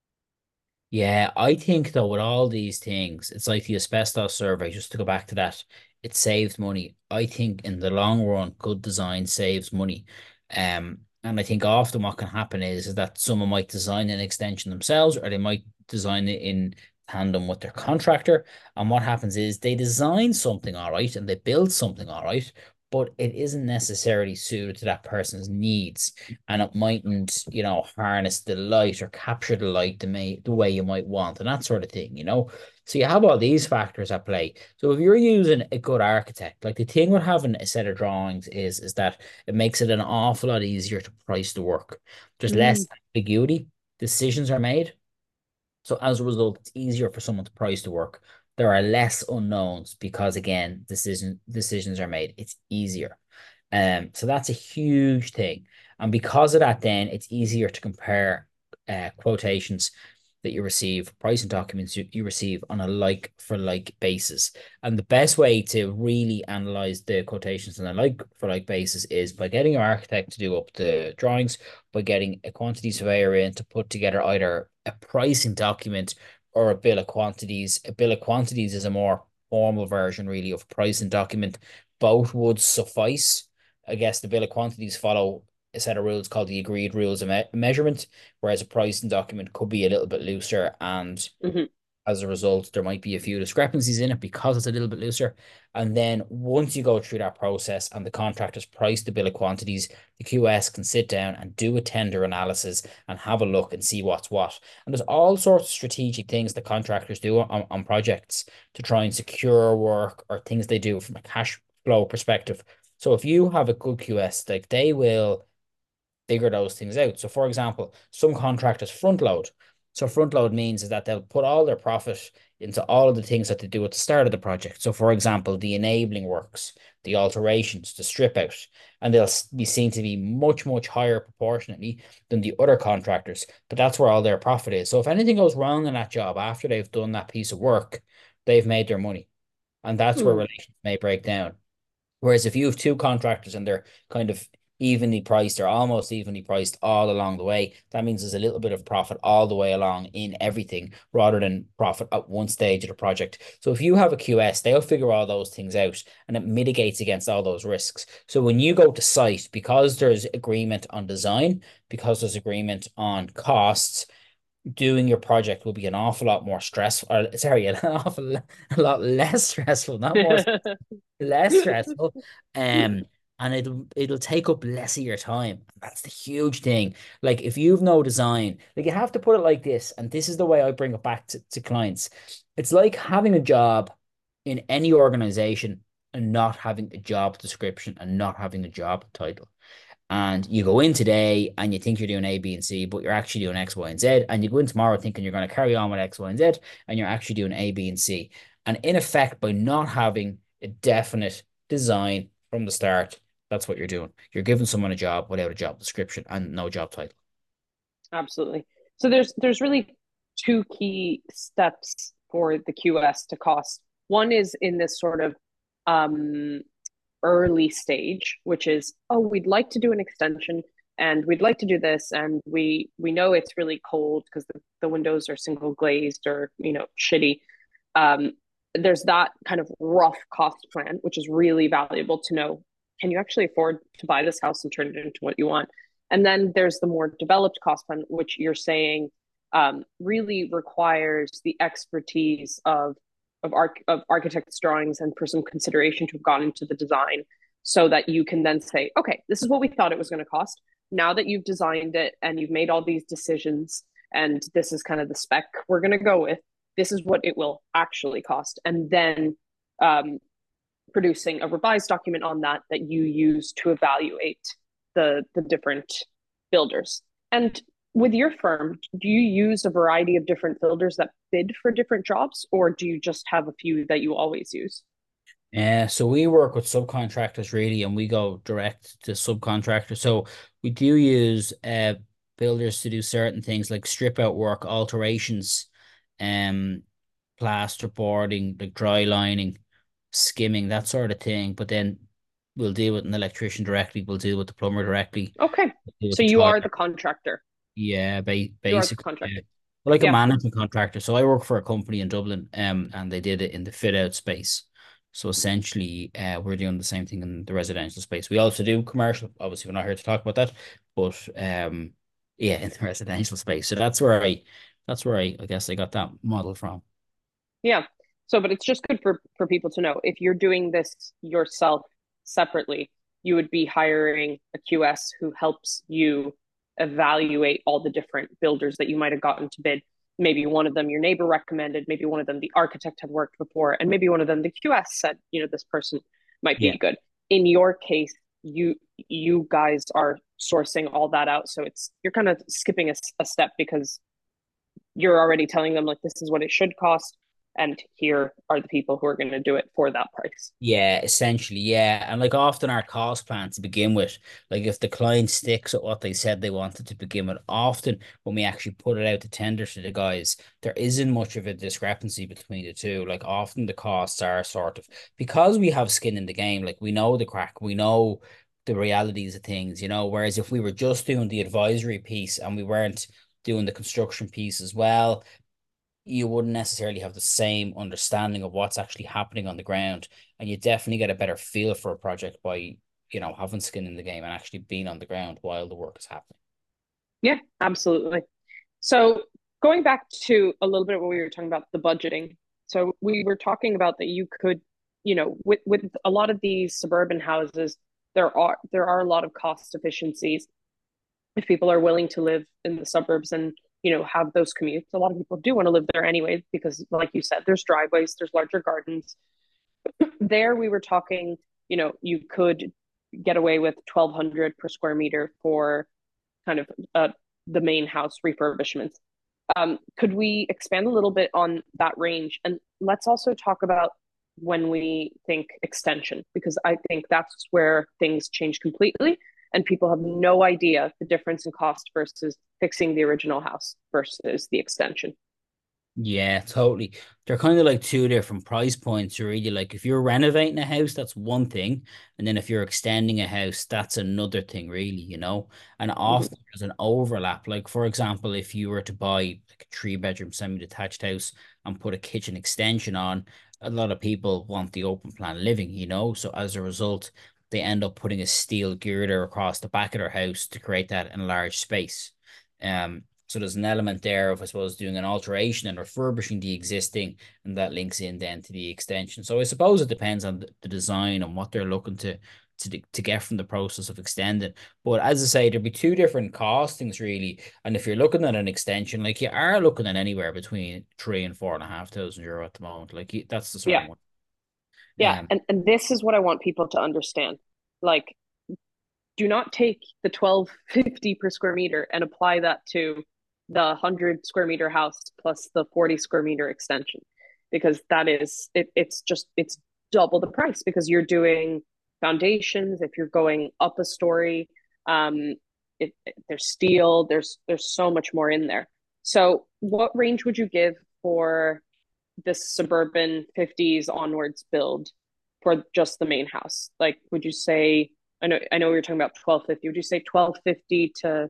Speaker 2: Yeah, I think though with all these things, it's like the asbestos survey, just to go back to that, it saves money. I think in the long run, good design saves money. And I think often what can happen is that someone might design an extension themselves or they might design it in tandem with their contractor. And what happens is they design something all right and they build something all right, but it isn't necessarily suited to that person's needs and it mightn't, harness the light or capture the light the way you might want and that sort of thing. So you have all these factors at play. So if you're using a good architect, like the thing with having a set of drawings is that it makes it an awful lot easier to price the work. There's
Speaker 1: Mm,
Speaker 2: less ambiguity, decisions are made. So as a result, it's easier for someone to price the work. There are less unknowns because again, decisions are made. It's easier. So that's a huge thing. And because of that, then it's easier to compare quotations that you receive, pricing documents you receive on a like for like basis. And the best way to really analyze the quotations on a like for like basis is by getting your architect to do up the drawings, by getting a quantity surveyor in to put together either a pricing document or a bill of quantities. A bill of quantities is a more formal version, really, of a pricing document. Both would suffice. I guess the bill of quantities follow a set of rules called the agreed rules of measurement, whereas a pricing document could be a little bit looser and
Speaker 1: mhm.
Speaker 2: As a result, there might be a few discrepancies in it because it's a little bit looser. And then once you go through that process and the contractors price the bill of quantities, the QS can sit down and do a tender analysis and have a look and see what's what. And there's all sorts of strategic things that contractors do on projects to try and secure work or things they do from a cash flow perspective. So if you have a good QS, like they will figure those things out. So, for example, some contractors front load. So, front load means is that they'll put all their profit into all of the things that they do at the start of the project. So, for example, the enabling works, the alterations, the strip out, and they'll be seen to be much, much higher proportionately than the other contractors. But that's where all their profit is. So, if anything goes wrong in that job after they've done that piece of work, they've made their money. And that's where
Speaker 1: Hmm.
Speaker 2: relations may break down. Whereas if you have two contractors and they're kind of evenly priced or almost evenly priced all along the way, that means there's a little bit of profit all the way along in everything rather than profit at one stage of the project. So if you have a QS, they'll figure all those things out and it mitigates against all those risks. So when you go to site, because there's agreement on design, because there's agreement on costs, doing your project will be an awful lot more stressful, or sorry, a lot less stressful, not more less stressful. And it'll take up less of your time. That's the huge thing. Like if you've no design, like you have to put it like this, and this is the way I bring it back to clients. It's like having a job in any organization and not having a job description and not having a job title. And you go in today and you think you're doing A, B, and C, but you're actually doing X, Y, and Z. And you go in tomorrow thinking you're going to carry on with X, Y, and Z, and you're actually doing A, B, and C. And in effect, by not having a definite design from the start, that's what you're doing. You're giving someone a job without a job description and no job title.
Speaker 1: Absolutely. So there's really two key steps for the QS to cost. One is in this sort of um, early stage, which is, oh, we'd like to do an extension and we'd like to do this, and we know it's really cold because the windows are single glazed or shitty. Um, there's that kind of rough cost plan, which is really valuable to know. Can you actually afford to buy this house and turn it into what you want? And then there's the more developed cost plan, which you're saying really requires the expertise of architect's drawings and for some consideration to have gone into the design, so that you can then say, okay, this is what we thought it was going to cost. Now that you've designed it and you've made all these decisions, and this is kind of the spec we're going to go with, this is what it will actually cost. And then um, producing a revised document on that that you use to evaluate the different builders. And with your firm, do you use a variety of different builders that bid for different jobs, or do you just have a few that you always use?
Speaker 2: So we work with subcontractors really, and we go direct to subcontractors. So we do use builders to do certain things like strip out work, alterations, um, plasterboarding, like dry lining, skimming, that sort of thing. But then we'll deal with an electrician directly, we'll deal with the plumber directly,
Speaker 1: Okay.
Speaker 2: we'll deal with
Speaker 1: So
Speaker 2: the
Speaker 1: you
Speaker 2: tiler.
Speaker 1: are the contractor.
Speaker 2: Yeah,
Speaker 1: You are the
Speaker 2: basically, yeah.
Speaker 1: contractor.
Speaker 2: We're like a
Speaker 1: Yeah.
Speaker 2: management contractor. So I work for a company in Dublin, and they did it in the fit out space. So essentially, we're doing the same thing in the residential space. We also do commercial. Obviously, we're not here to talk about that, but yeah, in the residential space. So I guess I got that model from.
Speaker 1: Yeah. So, but it's just good for people to know if you're doing this yourself separately, you would be hiring a QS who helps you evaluate all the different builders that you might have gotten to bid. Maybe one of them your neighbor recommended, maybe one of them the architect had worked before, and maybe one of them the QS said, this person might
Speaker 2: Yeah.
Speaker 1: be good. In your case, you guys are sourcing all that out, so you're kind of skipping a step because you're already telling them like this is what it should cost, and here are the people who are going to do it for that price.
Speaker 2: Yeah, essentially, yeah. And like often our cost plan to begin with, like if the client sticks at what they said they wanted to begin with, often when we actually put it out to tender to the guys, there isn't much of a discrepancy between the two. Like often the costs are sort of because we have skin in the game, like we know the crack, we know the realities of things, whereas if we were just doing the advisory piece and we weren't doing the construction piece as well, you wouldn't necessarily have the same understanding of what's actually happening on the ground. And you definitely get a better feel for a project by, having skin in the game and actually being on the ground while the work is happening.
Speaker 1: Yeah, absolutely. So going back to a little bit what we were talking about, the budgeting. So we were talking about that you could, with a lot of these suburban houses, there are a lot of cost efficiencies if people are willing to live in the suburbs and have those commutes. A lot of people do want to live there anyway because, like you said, there's driveways, there's larger gardens. There, we were talking, you could get away with 1,200 per square meter for kind of the main house refurbishments. Could we expand a little bit on that range? And let's also talk about when we think extension, because I think that's where things change completely and people have no idea the difference in cost versus fixing the original house versus the extension.
Speaker 2: Yeah, totally. They're kind of like two different price points, really. Like if you're renovating a house, that's one thing. And then if you're extending a house, that's another thing, really. And
Speaker 1: Mm-hmm.
Speaker 2: often there's an overlap. Like, for example, if you were to buy like a three-bedroom semi-detached house and put a kitchen extension on, a lot of people want the open plan living. So as a result, they end up putting a steel girder across the back of their house to create that enlarged space. So there's an element there of, I suppose, doing an alteration and refurbishing the existing, and that links in then to the extension. So I suppose it depends on the design and what they're looking to get from the process of extending. But as I say, there'll be two different costings really. And if you're looking at an extension, like you are looking at anywhere between 3 and 4,500 euro at the moment. Like that's the sort
Speaker 1: Yeah.
Speaker 2: of one.
Speaker 1: Yeah.
Speaker 2: Um,
Speaker 1: And this is what I want people to understand. Like, do not take the 1250 per square meter and apply that to the 100 square meter house plus the 40 square meter extension, because it's double the price because you're doing foundations. If you're going up a story, um there's steel, there's so much more in there. So what range would you give for this suburban 50s onwards build for just the main house? Like, would you say, I know we were talking about 1250. Would you say 1250 to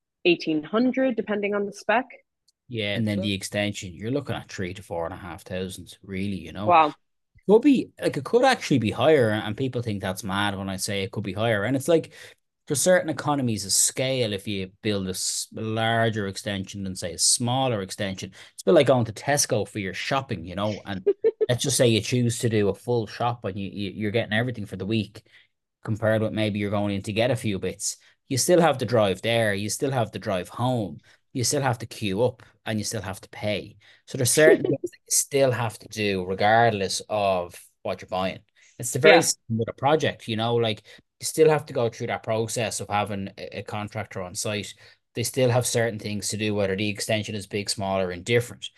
Speaker 1: 1800, depending on the spec?
Speaker 2: yeah, and then the extension, you're looking at 3 to 4,500, really.
Speaker 1: Wow.
Speaker 2: Could be like it could actually be higher, and people think that's mad when I say it could be higher. And it's like there's certain economies of scale if you build a larger extension than say a smaller extension. It's a bit like going to Tesco for your shopping. And let's just say you choose to do a full shop and you're getting everything for the week compared with maybe you're going in to get a few bits. You still have to drive there, you still have to drive home, you still have to queue up, and you still have to pay. So there's certain things that you still have to do regardless of what you're buying. It's the very
Speaker 1: Yeah.
Speaker 2: same with a project, like you still have to go through that process of having a contractor on site. They still have certain things to do, whether the extension is big, small, or indifferent.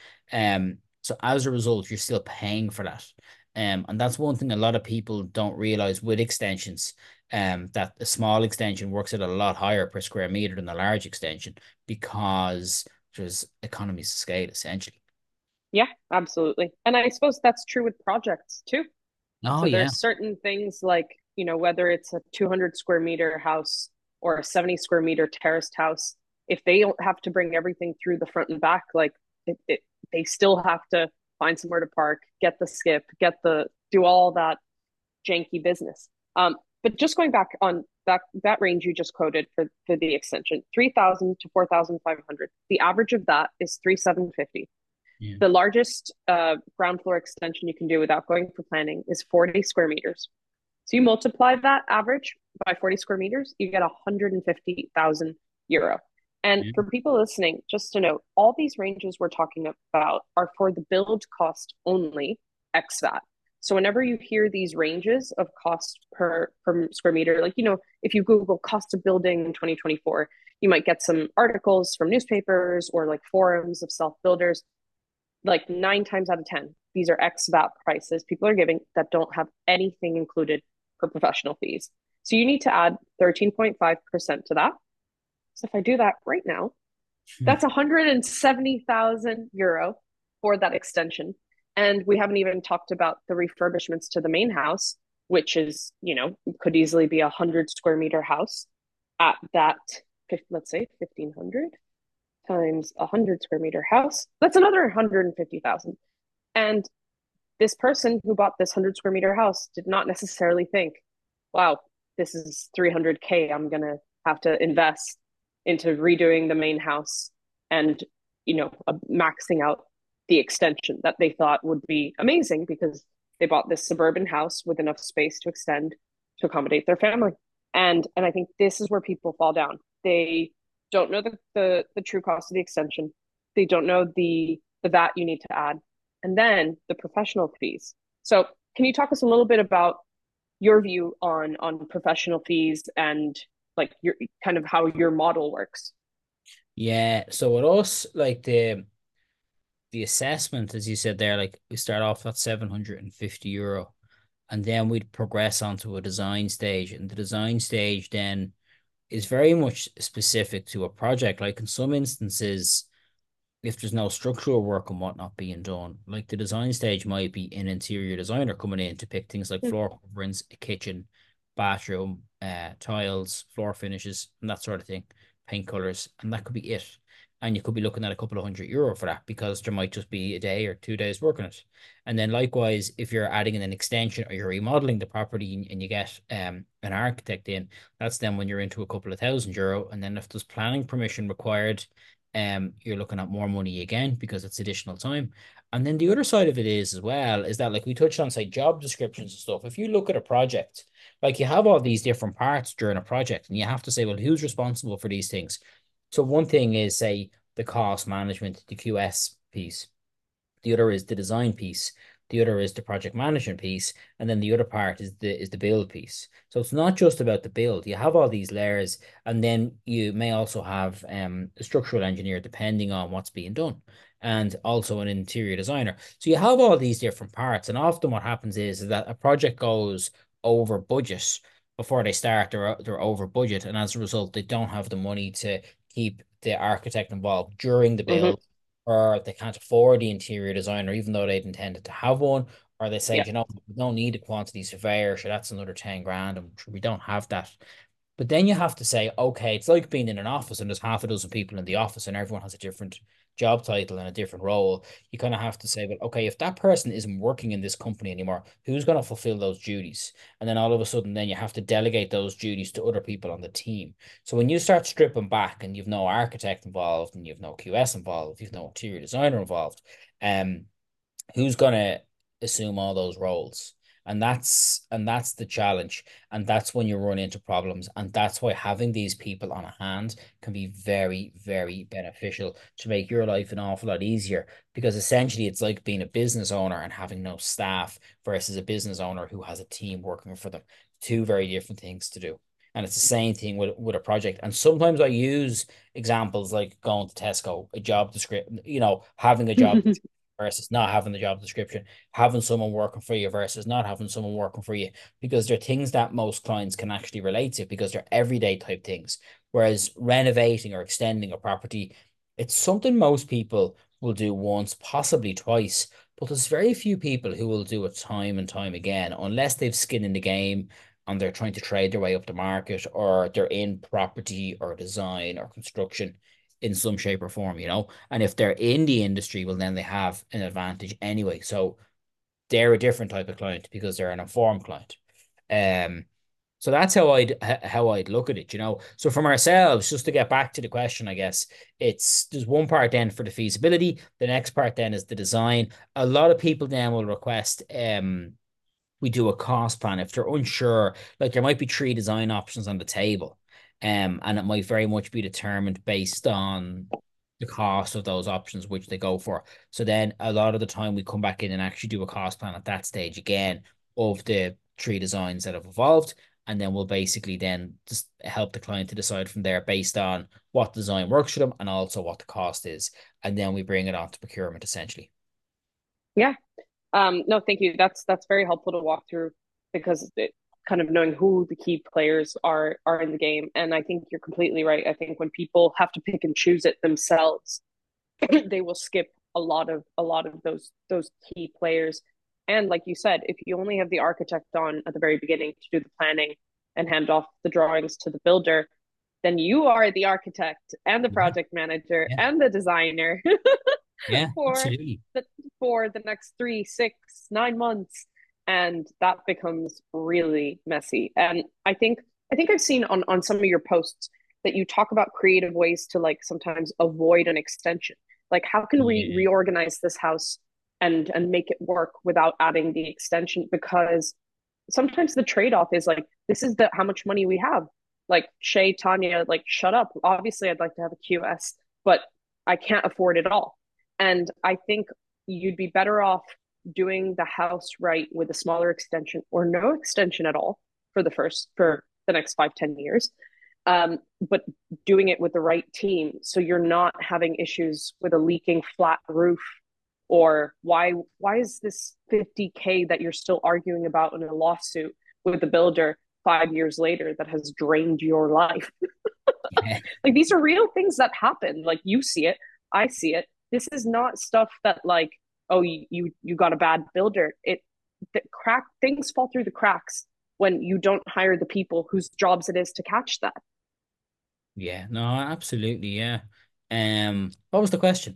Speaker 2: So as a result, you're still paying for that. And that's one thing a lot of people don't realize with extensions, that a small extension works at a lot higher per square meter than a large extension because there's economies of scale essentially.
Speaker 1: Yeah, absolutely. And I suppose that's true with projects too.
Speaker 2: Oh
Speaker 1: So
Speaker 2: yeah.
Speaker 1: there's certain things like, whether it's a 200 square meter house or a 70 square meter terraced house, if they don't have to bring everything through the front and back, like they still have to find somewhere to park, get the skip, do all that janky business. But just going back on that range you just quoted for the extension, 3,000 to 4,500. The average of that is 3,750.
Speaker 2: Yeah.
Speaker 1: The largest ground floor extension you can do without going for planning is 40 square meters. So you multiply that average by 40 square meters, you get 150,000 euro. And
Speaker 2: Yeah.
Speaker 1: for people listening, just to note, all these ranges we're talking about are for the build cost only, ex VAT. So whenever you hear these ranges of cost per square meter, like, if you Google cost of building in 2024, you might get some articles from newspapers or like forums of self builders. Like 9 times out of 10, these are ex VAT prices people are giving that don't have anything included for professional fees. So you need to add 13.5% to that. So if I do that right now, that's 170,000 euro for that extension. And we haven't even talked about the refurbishments to the main house, which is, could easily be 100 square meter house at that, let's say 1,500 times 100 square meter house. That's another 150,000. And this person who bought this 100 square meter house did not necessarily think, wow, this is 300K I'm going to have to invest into redoing the main house and maxing out the extension that they thought would be amazing because they bought this suburban house with enough space to extend to accommodate their family. And I think this is where people fall down. They don't know the true cost of the extension. They don't know the VAT you need to add, and then the professional fees. So, can you talk us a little bit about your view on professional fees and like your kind of how your model works?
Speaker 2: Yeah. So with us, like the assessment, as you said there, like we start off at €750, and then we'd progress onto a design stage. And the design stage then is very much specific to a project. Like in some instances, if there's no structural work and whatnot being done, like the design stage might be an interior designer coming in to pick things like floor coverings, a kitchen, bathroom, tiles, floor finishes, and that sort of thing, paint colors, and that could be it. And you could be looking at a couple of €100 for that because there might just be a day or 2 days working it. And then likewise, if you're adding in an extension or you're remodeling the property and you get an architect in, that's then when you're into a couple of €1,000. And then if there's planning permission required, you're looking at more money again because it's additional time. And then the other side of it is as well is that like we touched on, say, job descriptions and stuff. If you look at a project, like you have all these different parts during a project, and you have to say, well, who's responsible for these things? So one thing is, say, the cost management, the QS piece. The other is the design piece. The other is the project management piece, and then the other part is the build piece. So it's not just about the build. You have all these layers, and then you may also have a structural engineer depending on what's being done, and also an interior designer. So you have all these different parts, and often what happens is that a project goes over budget before they start. They're over budget, and as a result, they don't have the money to keep the architect involved during the
Speaker 1: Mm-hmm.
Speaker 2: build, or they can't afford the interior designer, even though they'd intended to have one, or they say,
Speaker 1: Yeah.
Speaker 2: you know, we don't need a quantity surveyor, so that's another 10 grand, and we don't have that. But then you have to say, okay, it's like being in an office and there's half a dozen people in the office and everyone has a different job title and a different role. You kind of have to say, well, okay, if that person isn't working in this company anymore, who's going to fulfill those duties? And then all of a sudden, then you have to delegate those duties to other people on the team. So when you start stripping back and you've no architect involved and you've no QS involved, you've no interior designer involved, um, who's going to assume all those roles? And that's the challenge, and that's when you run into problems, and that's why having these people on a hand can be very, very beneficial to make your life an awful lot easier, because essentially it's like being a business owner and having no staff versus a business owner who has a team working for them. Two very different things to do. And it's the same thing with a project. And sometimes I use examples like going to Tesco, a job description, having a job versus not having the job description, having someone working for you versus not having someone working for you, because they're things that most clients can actually relate to because they're everyday type things. Whereas renovating or extending a property, it's something most people will do once, possibly twice, but there's very few people who will do it time and time again unless they've skin in the game and they're trying to trade their way up the market, or they're in property or design or construction in some shape or form. And if they're in the industry, well, then they have an advantage anyway. So they're a different type of client because they're an informed client. Um, so that's how I'd look at it. So from ourselves, just to get back to the question, I guess there's one part then for the feasibility. The next part then is the design. A lot of people then will request we do a cost plan if they're unsure. Like there might be three design options on the table, and it might very much be determined based on the cost of those options which they go for. So then a lot of the time we come back in and actually do a cost plan at that stage again of the three designs that have evolved. And then we'll basically then just help the client to decide from there based on what design works for them and also what the cost is. And then we bring it on to procurement essentially.
Speaker 1: Yeah. No, thank you. That's very helpful to walk through because it kind of knowing who the key players are in the game. And I think you're completely right. I think when people have to pick and choose it themselves, they will skip a lot of those key players. And like you said, if you only have the architect on at the very beginning to do the planning and hand off the drawings to the builder, then you are the architect and the
Speaker 2: Yeah,
Speaker 1: project manager
Speaker 2: yeah,
Speaker 1: and the designer
Speaker 2: yeah,
Speaker 1: for
Speaker 2: absolutely.
Speaker 1: the for the next 3, 6, 9 months, and that becomes really messy. And I think I've seen on some of your posts that you talk about creative ways to like sometimes avoid an extension. Like, how can we
Speaker 2: Yeah.
Speaker 1: reorganize this house and make it work without adding the extension? Because sometimes the trade-off is like, this is the how much money we have. Like Shay, Tanya, like, shut up. Obviously, I'd like to have a QS, but I can't afford it all. And I think you'd be better off doing the house right with a smaller extension or no extension at all for the next 5, 10 years. But doing it with the right team, so you're not having issues with a leaking flat roof, or why is this 50K that you're still arguing about in a lawsuit with the builder 5 years later that has drained your life?
Speaker 2: Yeah.
Speaker 1: Like, these are real things that happen. Like, you see it, I see it. This is not stuff that, like, oh, you got a bad builder. The crack things fall through the cracks when you don't hire the people whose jobs it is to catch that.
Speaker 2: Yeah. No, absolutely. Yeah. What was the question?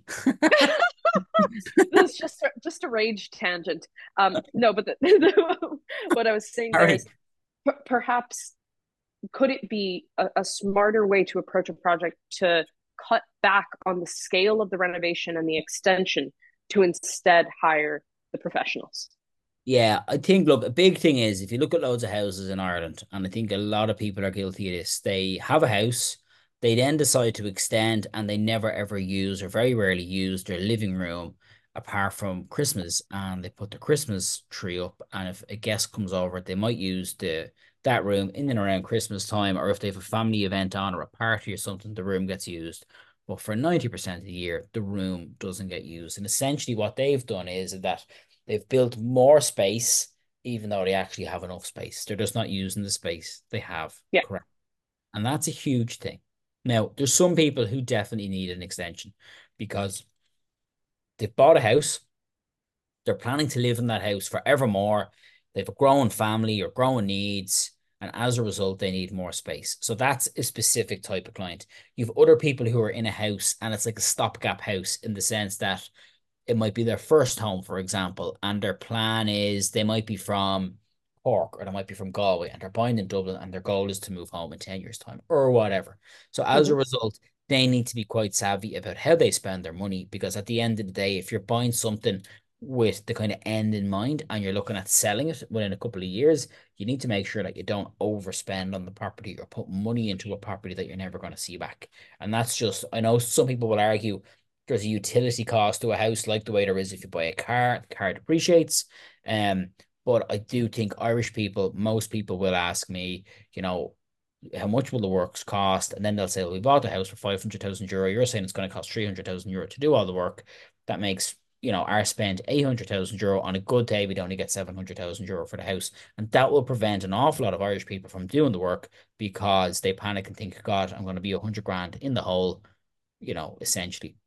Speaker 1: This is just a rage tangent. No, but what I was saying there
Speaker 2: Sorry.
Speaker 1: is, perhaps, could it be a smarter way to approach a project to cut back on the scale of the renovation and the extension to instead hire the professionals?
Speaker 2: Yeah, I think, look, a big thing is if you look at loads of houses in Ireland, and I think a lot of people are guilty of this, they have a house, they then decide to extend, and they never ever use or very rarely use their living room apart from Christmas. And they put the Christmas tree up, and if a guest comes over, they might use that room in and around Christmas time, or if they have a family event on or a party or something, the room gets used. But for 90% of the year, the room doesn't get used. And essentially what they've done is that they've built more space, even though they actually have enough space. They're just not using the space they have.
Speaker 1: Yeah.
Speaker 2: Correct. And that's a huge thing. Now, there's some people who definitely need an extension because they've bought a house, they're planning to live in that house forevermore. They have a growing family or growing needs. And as a result, they need more space. So that's a specific type of client. You've other people who are in a house and it's like a stopgap house in the sense that it might be their first home, for example, and their plan is they might be from Cork or they might be from Galway and they're buying in Dublin and their goal is to move home in 10 years' time or whatever. So as a
Speaker 1: Mm-hmm.
Speaker 2: result, they need to be quite savvy about how they spend their money because at the end of the day, if you're buying something with the kind of end in mind and you're looking at selling it within a couple of years, you need to make sure that you don't overspend on the property or put money into a property that you're never going to see back. And that's just, I know some people will argue there's a utility cost to a house like the way there is if you buy a car, the car depreciates. Um, but I do think Irish people, most people will ask me, you know, how much will the works cost? And then they'll say, well, we bought the house for 500,000 euro. You're saying it's going to cost 300,000 euro to do all the work. That makes, our spend 800,000 euro. On a good day, we'd only get 700,000 euro for the house. And that will prevent an awful lot of Irish people from doing the work because they panic and think, God, I'm going to be 100 grand in the hole, essentially.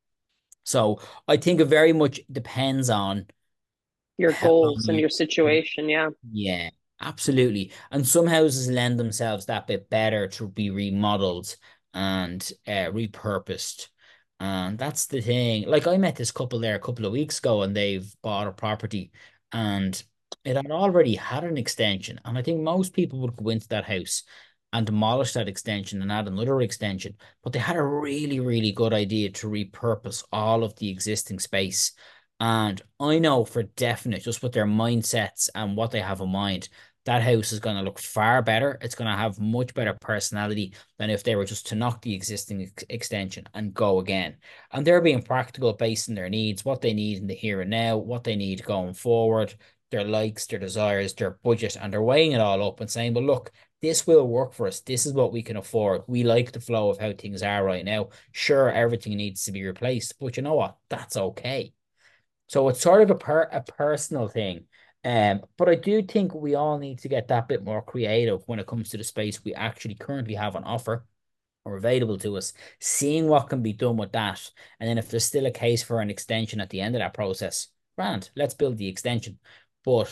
Speaker 2: So I think it very much depends on
Speaker 1: Your
Speaker 2: how
Speaker 1: goals and
Speaker 2: you,
Speaker 1: your situation. Yeah.
Speaker 2: yeah, absolutely. And some houses lend themselves that bit better to be remodeled and repurposed. And that's the thing. Like I met this couple there a couple of weeks ago and they've bought a property and it had already had an extension. And I think most people would go into that house and demolish that extension and add another extension. But they had a really, really good idea to repurpose all of the existing space. And I know for definite, just with their mindsets and what they have in mind, that house is going to look far better. It's going to have much better personality than if they were just to knock the existing extension and go again. And they're being practical based on their needs, what they need in the here and now, what they need going forward, their likes, their desires, their budget, and they're weighing it all up and saying, well, look, this will work for us. This is what we can afford. We like the flow of how things are right now. Sure, everything needs to be replaced, but you know what? That's okay. So it's sort of a personal thing. But I do think we all need to get that bit more creative when it comes to the space we actually currently have on offer or available to us, seeing what can be done with that. And then if there's still a case for an extension at the end of that process, grand, let's build the extension. But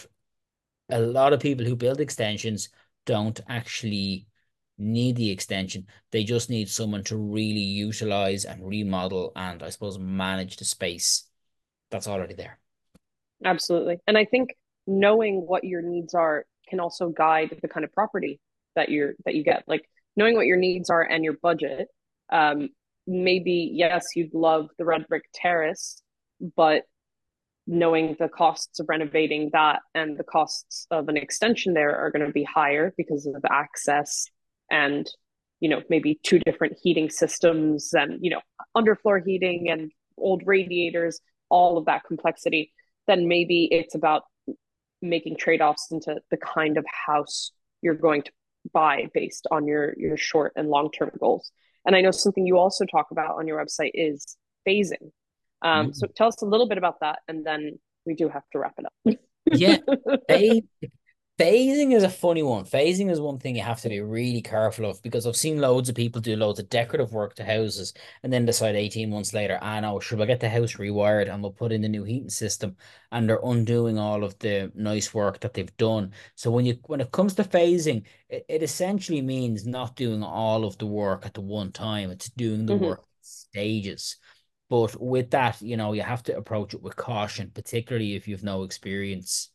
Speaker 2: a lot of people who build extensions don't actually need the extension. They just need someone to really utilize and remodel and I suppose manage the space that's already there.
Speaker 1: Absolutely. And I think knowing what your needs are can also guide the kind of property that you get. Like, knowing what your needs are and your budget, um, maybe, yes, you'd love the red brick terrace, but knowing the costs of renovating that and the costs of an extension there are going to be higher because of access and, maybe two different heating systems and, underfloor heating and old radiators, all of that complexity, then maybe it's about making trade-offs into the kind of house you're going to buy based on your short and long-term goals. And I know something you also talk about on your website is phasing. So tell us a little bit about that, and then we do have to wrap
Speaker 2: Yeah.
Speaker 1: it up.
Speaker 2: Phase, phasing is a funny one. Phasing is one thing you have to be really careful of because I've seen loads of people do loads of decorative work to houses and then decide 18 months later, ah no, should I get the house rewired and we'll put in the new heating system, and they're undoing all of the nice work that they've done. So when it comes to phasing, it essentially means not doing all of the work at the one time. It's doing the
Speaker 1: Hmm.
Speaker 2: work in stages. But with that, you have to approach it with caution, particularly if you've no experience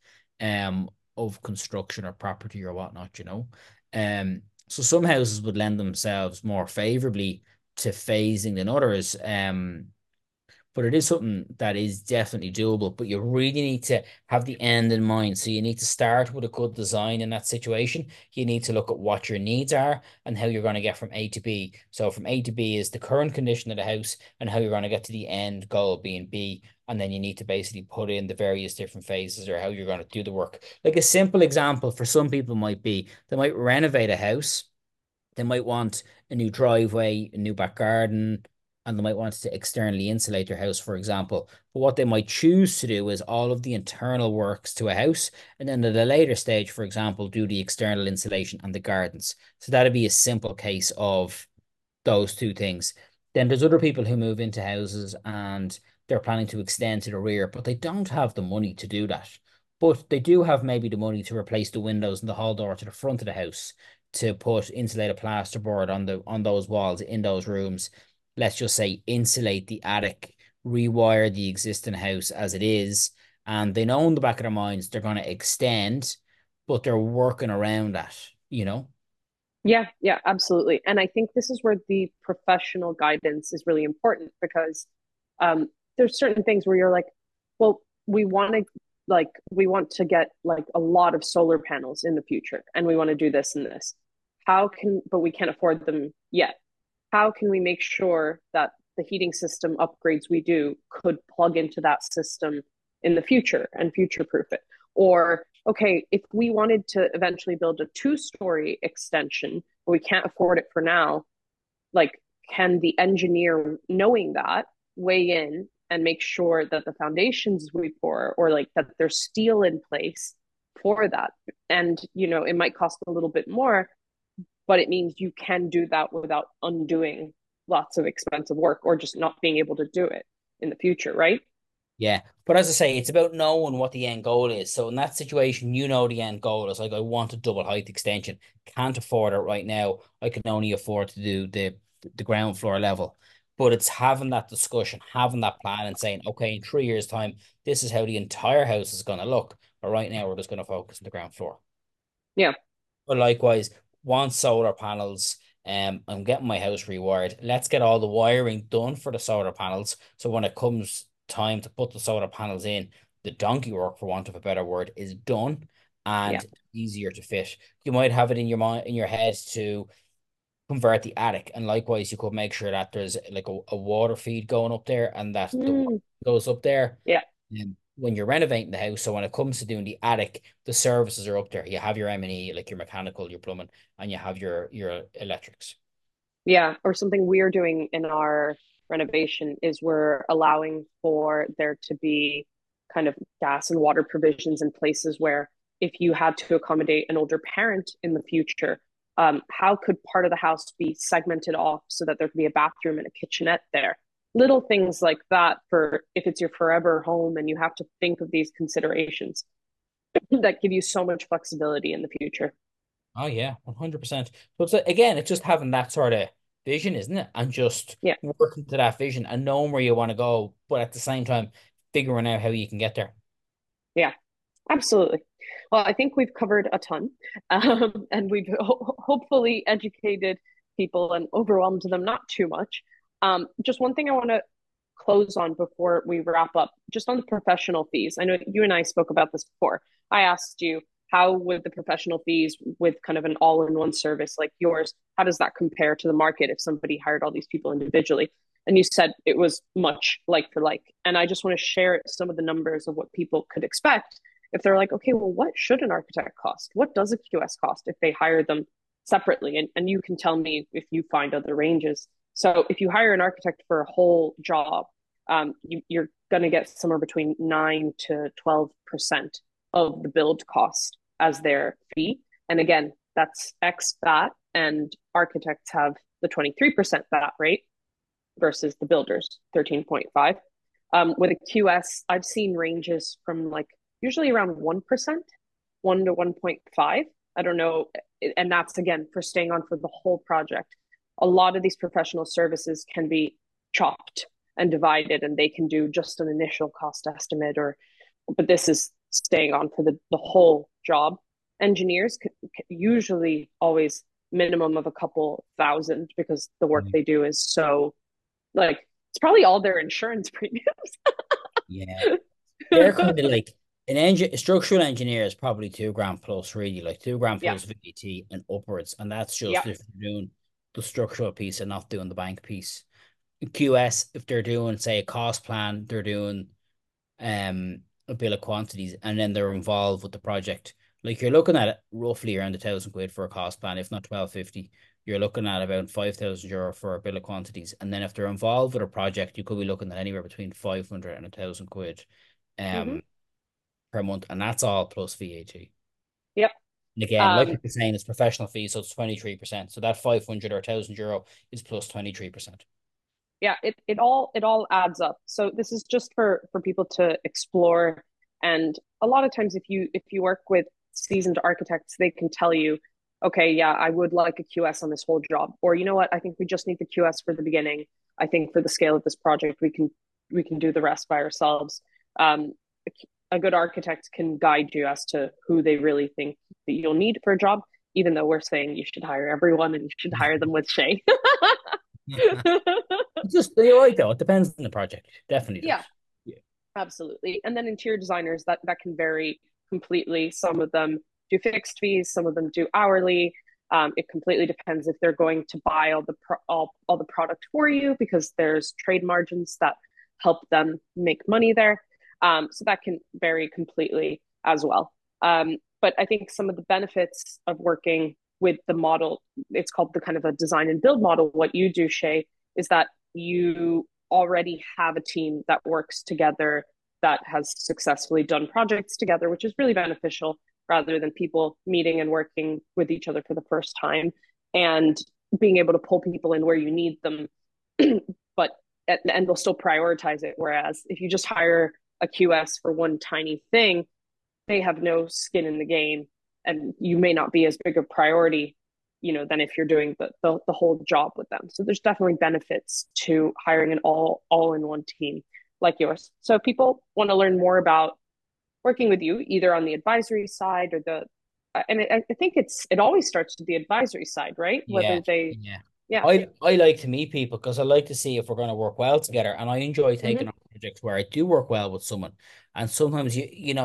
Speaker 2: of construction or property or whatnot. So some houses would lend themselves more favorably to phasing than others. But it is something that is definitely doable. But you really need to have the end in mind. So you need to start with a good design in that situation. You need to look at what your needs are and how you're going to get from A to B. So from A to B is the current condition of the house and how you're going to get to the end goal being B. And then you need to basically put in the various different phases or how you're going to do the work. Like a simple example for some people might be they might renovate a house. They might want a new driveway, a new back garden, and they might want to externally insulate their house, for example. But what they might choose to do is all of the internal works to a house, and then at a later stage, for example, do the external insulation and the gardens. So that'd be a simple case of those two things. Then there's other people who move into houses and they're planning to extend to the rear, but they don't have the money to do that. But they do have maybe the money to replace the windows and the hall door to the front of the house, to put insulated plasterboard on those walls in those rooms. Let's just say insulate the attic, rewire the existing house as it is, and they know in the back of their minds they're going to extend, but they're working around that.
Speaker 1: Yeah, yeah, absolutely. And I think this is where the professional guidance is really important because there's certain things where you're like, well, we want to get like a lot of solar panels in the future, and we want to do this and this. But we can't afford them yet. How can we make sure that the heating system upgrades we do could plug into that system in the future and future proof it? Or, okay, if we wanted to eventually build a two-story extension, but we can't afford it for now, like, can the engineer, knowing that, weigh in and make sure that the foundations we pour or like that there's steel in place for that? And, it might cost a little bit more, but it means you can do that without undoing lots of expensive work or just not being able to do it in the future, right?
Speaker 2: Yeah, but as I say, it's about knowing what the end goal is. So in that situation, the end goal is like I want a double height extension. Can't afford it right now. I can only afford to do the ground floor level. But it's having that discussion, having that plan, and saying, okay, in 3 years' time, this is how the entire house is going to look. But right now, we're just going to focus on the ground floor.
Speaker 1: Yeah.
Speaker 2: But likewise, want solar panels. I'm getting my house rewired. Let's get all the wiring done for the solar panels. So when it comes time to put the solar panels in, the donkey work, for want of a better word, is done
Speaker 1: Yeah.
Speaker 2: and easier to fit. You might have it in your mind, in your head to convert the attic, and likewise, you could make sure that there's like a water feed going up there, and that the water
Speaker 1: Mm,
Speaker 2: goes up there
Speaker 1: yeah.
Speaker 2: when you're renovating the house. So when it comes to doing the attic, the services are up there. You have your M&E, like your mechanical, your plumbing, and you have your electrics.
Speaker 1: Yeah. Or something we're doing in our renovation is we're allowing for there to be kind of gas and water provisions in places where if you had to accommodate an older parent in the future, how could part of the house be segmented off so that there could be a bathroom and a kitchenette there? Little things like that for if it's your forever home and you have to think of these considerations that give you so much flexibility in the future.
Speaker 2: Oh yeah, 100%. So again, it's just having that sort of vision, isn't it? And just
Speaker 1: Yeah,
Speaker 2: working to that vision and knowing where you want to go, but at the same time, figuring out how you can get there.
Speaker 1: yeah, absolutely. Well, I think we've covered a ton, and we've hopefully educated people and overwhelmed them not too much. Just one thing I want to close on before we wrap up, just on the professional fees. I know you and I spoke about this before. I asked you, how would the professional fees with kind of an all-in-one service like yours, how does that compare to the market if somebody hired all these people individually? And you said it was much like for like. And I just want to share some of the numbers of what people could expect if they're like, okay, well, what should an architect cost? What does a QS cost if they hire them separately? And you can tell me if you find other ranges. So if you hire an architect for a whole job, you're going to get somewhere between 9 to 12% of the build cost as their fee. And again, that's ex VAT, and architects have the 23% VAT rate versus the builders 13.5. With a QS, I've seen ranges from like usually around 1%, 1 to 1.5. I don't know. And that's again for staying on for the whole project. A lot of these professional services can be chopped and divided, and they can do just an initial cost estimate, or but this is staying on for the whole job. Engineers usually always minimum of a couple thousand because the work they do is so like it's probably all their insurance premiums.
Speaker 2: Yeah. They're kind of like an engine structural engineer is probably 2 grand plus, really, like 2 grand
Speaker 1: Yeah.
Speaker 2: plus VAT and upwards. And that's
Speaker 1: Yeah.
Speaker 2: just if you're doing the structural piece and not doing the bank piece. QS, if they're doing, say, a cost plan, they're doing a bill of quantities, and then they're involved with the project. Like you're looking at it roughly around 1,000 quid for a cost plan, if not 1250. You're looking at about 5,000 euro for a bill of quantities. And then if they're involved with a project, you could be looking at anywhere between 500 and 1,000 quid
Speaker 1: Mm-hmm.
Speaker 2: um per month. And that's all plus VAT.
Speaker 1: Yep.
Speaker 2: And again, like
Speaker 1: Um,
Speaker 2: you're saying, it's professional fees, so it's 23%. So that 500 or 1,000 euro is plus 23%.
Speaker 1: yeah, it all adds up. So this is just for people to explore. And a lot of times if you work with seasoned architects, they can tell you, okay, yeah, I would like a QS on this whole job. Or you know what, I think we just need the QS for the beginning. I think for the scale of this project, we can do the rest by ourselves. Um, a good architect can guide you as to who they really think that you'll need for a job, even though we're saying you should hire everyone and you should hire them with Shay.
Speaker 2: Just, you're right though. It depends on the project. Definitely
Speaker 1: Yeah,
Speaker 2: does. Yeah.
Speaker 1: absolutely. And then interior designers, that can vary completely. Some of them do fixed fees, some of them do hourly. It completely depends if they're going to buy all the product for you because there's trade margins that help them make money there. So that can vary completely as well. But I think some of the benefits of working with the model, it's called the kind of a design and build model. What you do, Shay, is that you already have a team that works together that has successfully done projects together, which is really beneficial rather than people meeting and working with each other for the first time and being able to pull people in where you need them, but and they'll still prioritize it. Whereas if you just hire a QS for one tiny thing, they have no skin in the game, and you may not be as big a priority, than if you're doing the whole job with them. So there's definitely benefits to hiring an all in one team like yours. So if people want to learn more about working with you, either on the advisory side or and I think it always starts with the advisory side, right?
Speaker 2: Yeah.
Speaker 1: Whether they,
Speaker 2: Yeah.
Speaker 1: yeah.
Speaker 2: I like to meet people because I like to see if we're going to work well together. And I enjoy
Speaker 1: Mm-hmm.
Speaker 2: taking on projects where I do work well with someone. And sometimes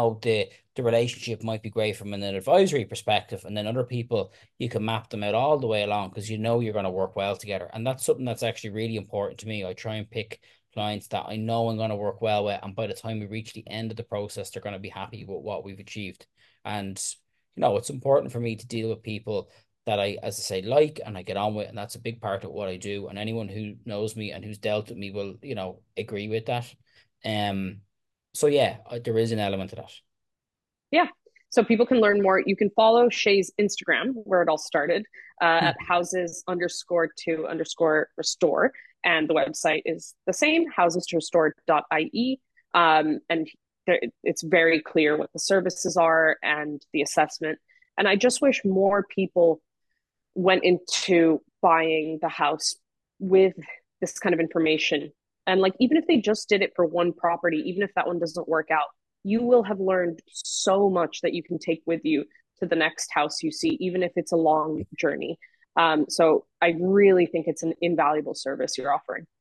Speaker 2: the relationship might be great from an advisory perspective, and then other people you can map them out all the way along because you know you're going to work well together. And that's something that's actually really important to me. I try and pick clients that I know I'm going to work well with, and by the time we reach the end of the process, they're going to be happy with what we've achieved. And it's important for me to deal with people that I, as I say, like and I get on with, and that's a big part of what I do. And anyone who knows me and who's dealt with me will, agree with that. Um, so yeah, there is an element of that.
Speaker 1: Yeah. So people can learn more. You can follow Shay's Instagram, where it all started, at houses underscore to underscore restore. And the website is the same, houses to restore.ie. And it's very clear what the services are and the assessment. And I just wish more people went into buying the house with this kind of information. And like, even if they just did it for one property, even if that one doesn't work out, you will have learned so much that you can take with you to the next house you see, even if it's a long journey. So I really think it's an invaluable service you're offering.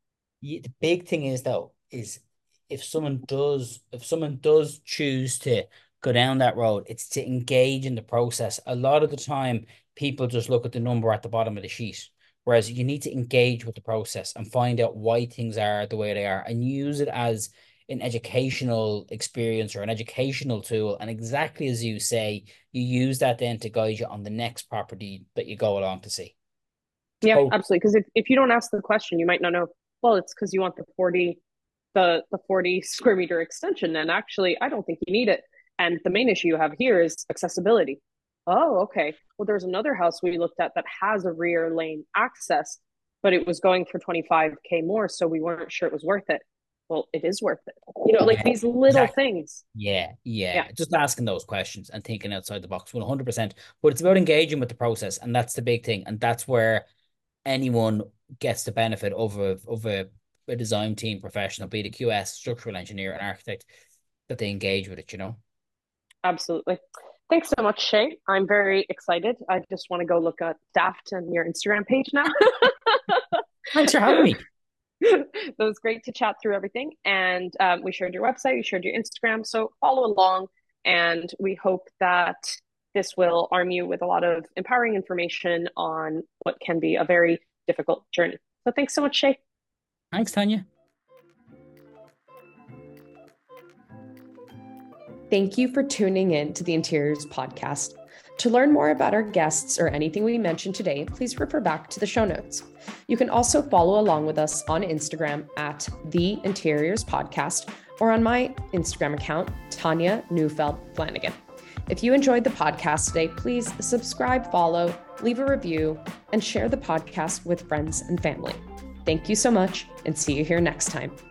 Speaker 2: The big thing is though, is if someone does choose to go down that road, it's to engage in the process. A lot of the time, people just look at the number at the bottom of the sheet. Whereas you need to engage with the process and find out why things are the way they are and use it as an educational experience or an educational tool. And exactly as you say, you use that then to guide you on the next property that you go along to see.
Speaker 1: Yeah,
Speaker 2: Oh,
Speaker 1: absolutely. Because if you don't ask the question, you might not know. Well, it's because you want the 40 square meter extension, and actually, I don't think you need it. And the main issue you have here is accessibility. Oh, okay. Well, there's another house we looked at that has a rear lane access, but it was going for 25K more, so we weren't sure it was worth it. Well, it is worth it. Like
Speaker 2: yeah,
Speaker 1: these little
Speaker 2: exactly.
Speaker 1: things.
Speaker 2: Yeah,
Speaker 1: Yeah,
Speaker 2: yeah. Just asking those questions and thinking outside the box 100%. But it's about engaging with the process, and that's the big thing. And that's where anyone gets the benefit of a design team professional, be it a QS, structural engineer, an architect, that they engage with it.
Speaker 1: absolutely. Thanks so much, Shay. I'm very excited. I just want to go look at Daft and your Instagram page now.
Speaker 2: Thanks for having me.
Speaker 1: It was great to chat through everything. And we shared your website, we shared your Instagram. So follow along. And we hope that this will arm you with a lot of empowering information on what can be a very difficult journey. So thanks so much, Shay.
Speaker 2: Thanks, Tanya.
Speaker 3: Thank you for tuning in to the Interiors Podcast. To learn more about our guests or anything we mentioned today, please refer back to the show notes. You can also follow along with us on Instagram at The Interiors Podcast or on my Instagram account, Tanya Neufeld Flanagan. If you enjoyed the podcast today, please subscribe, follow, leave a review, and share the podcast with friends and family. Thank you so much, and see you here next time.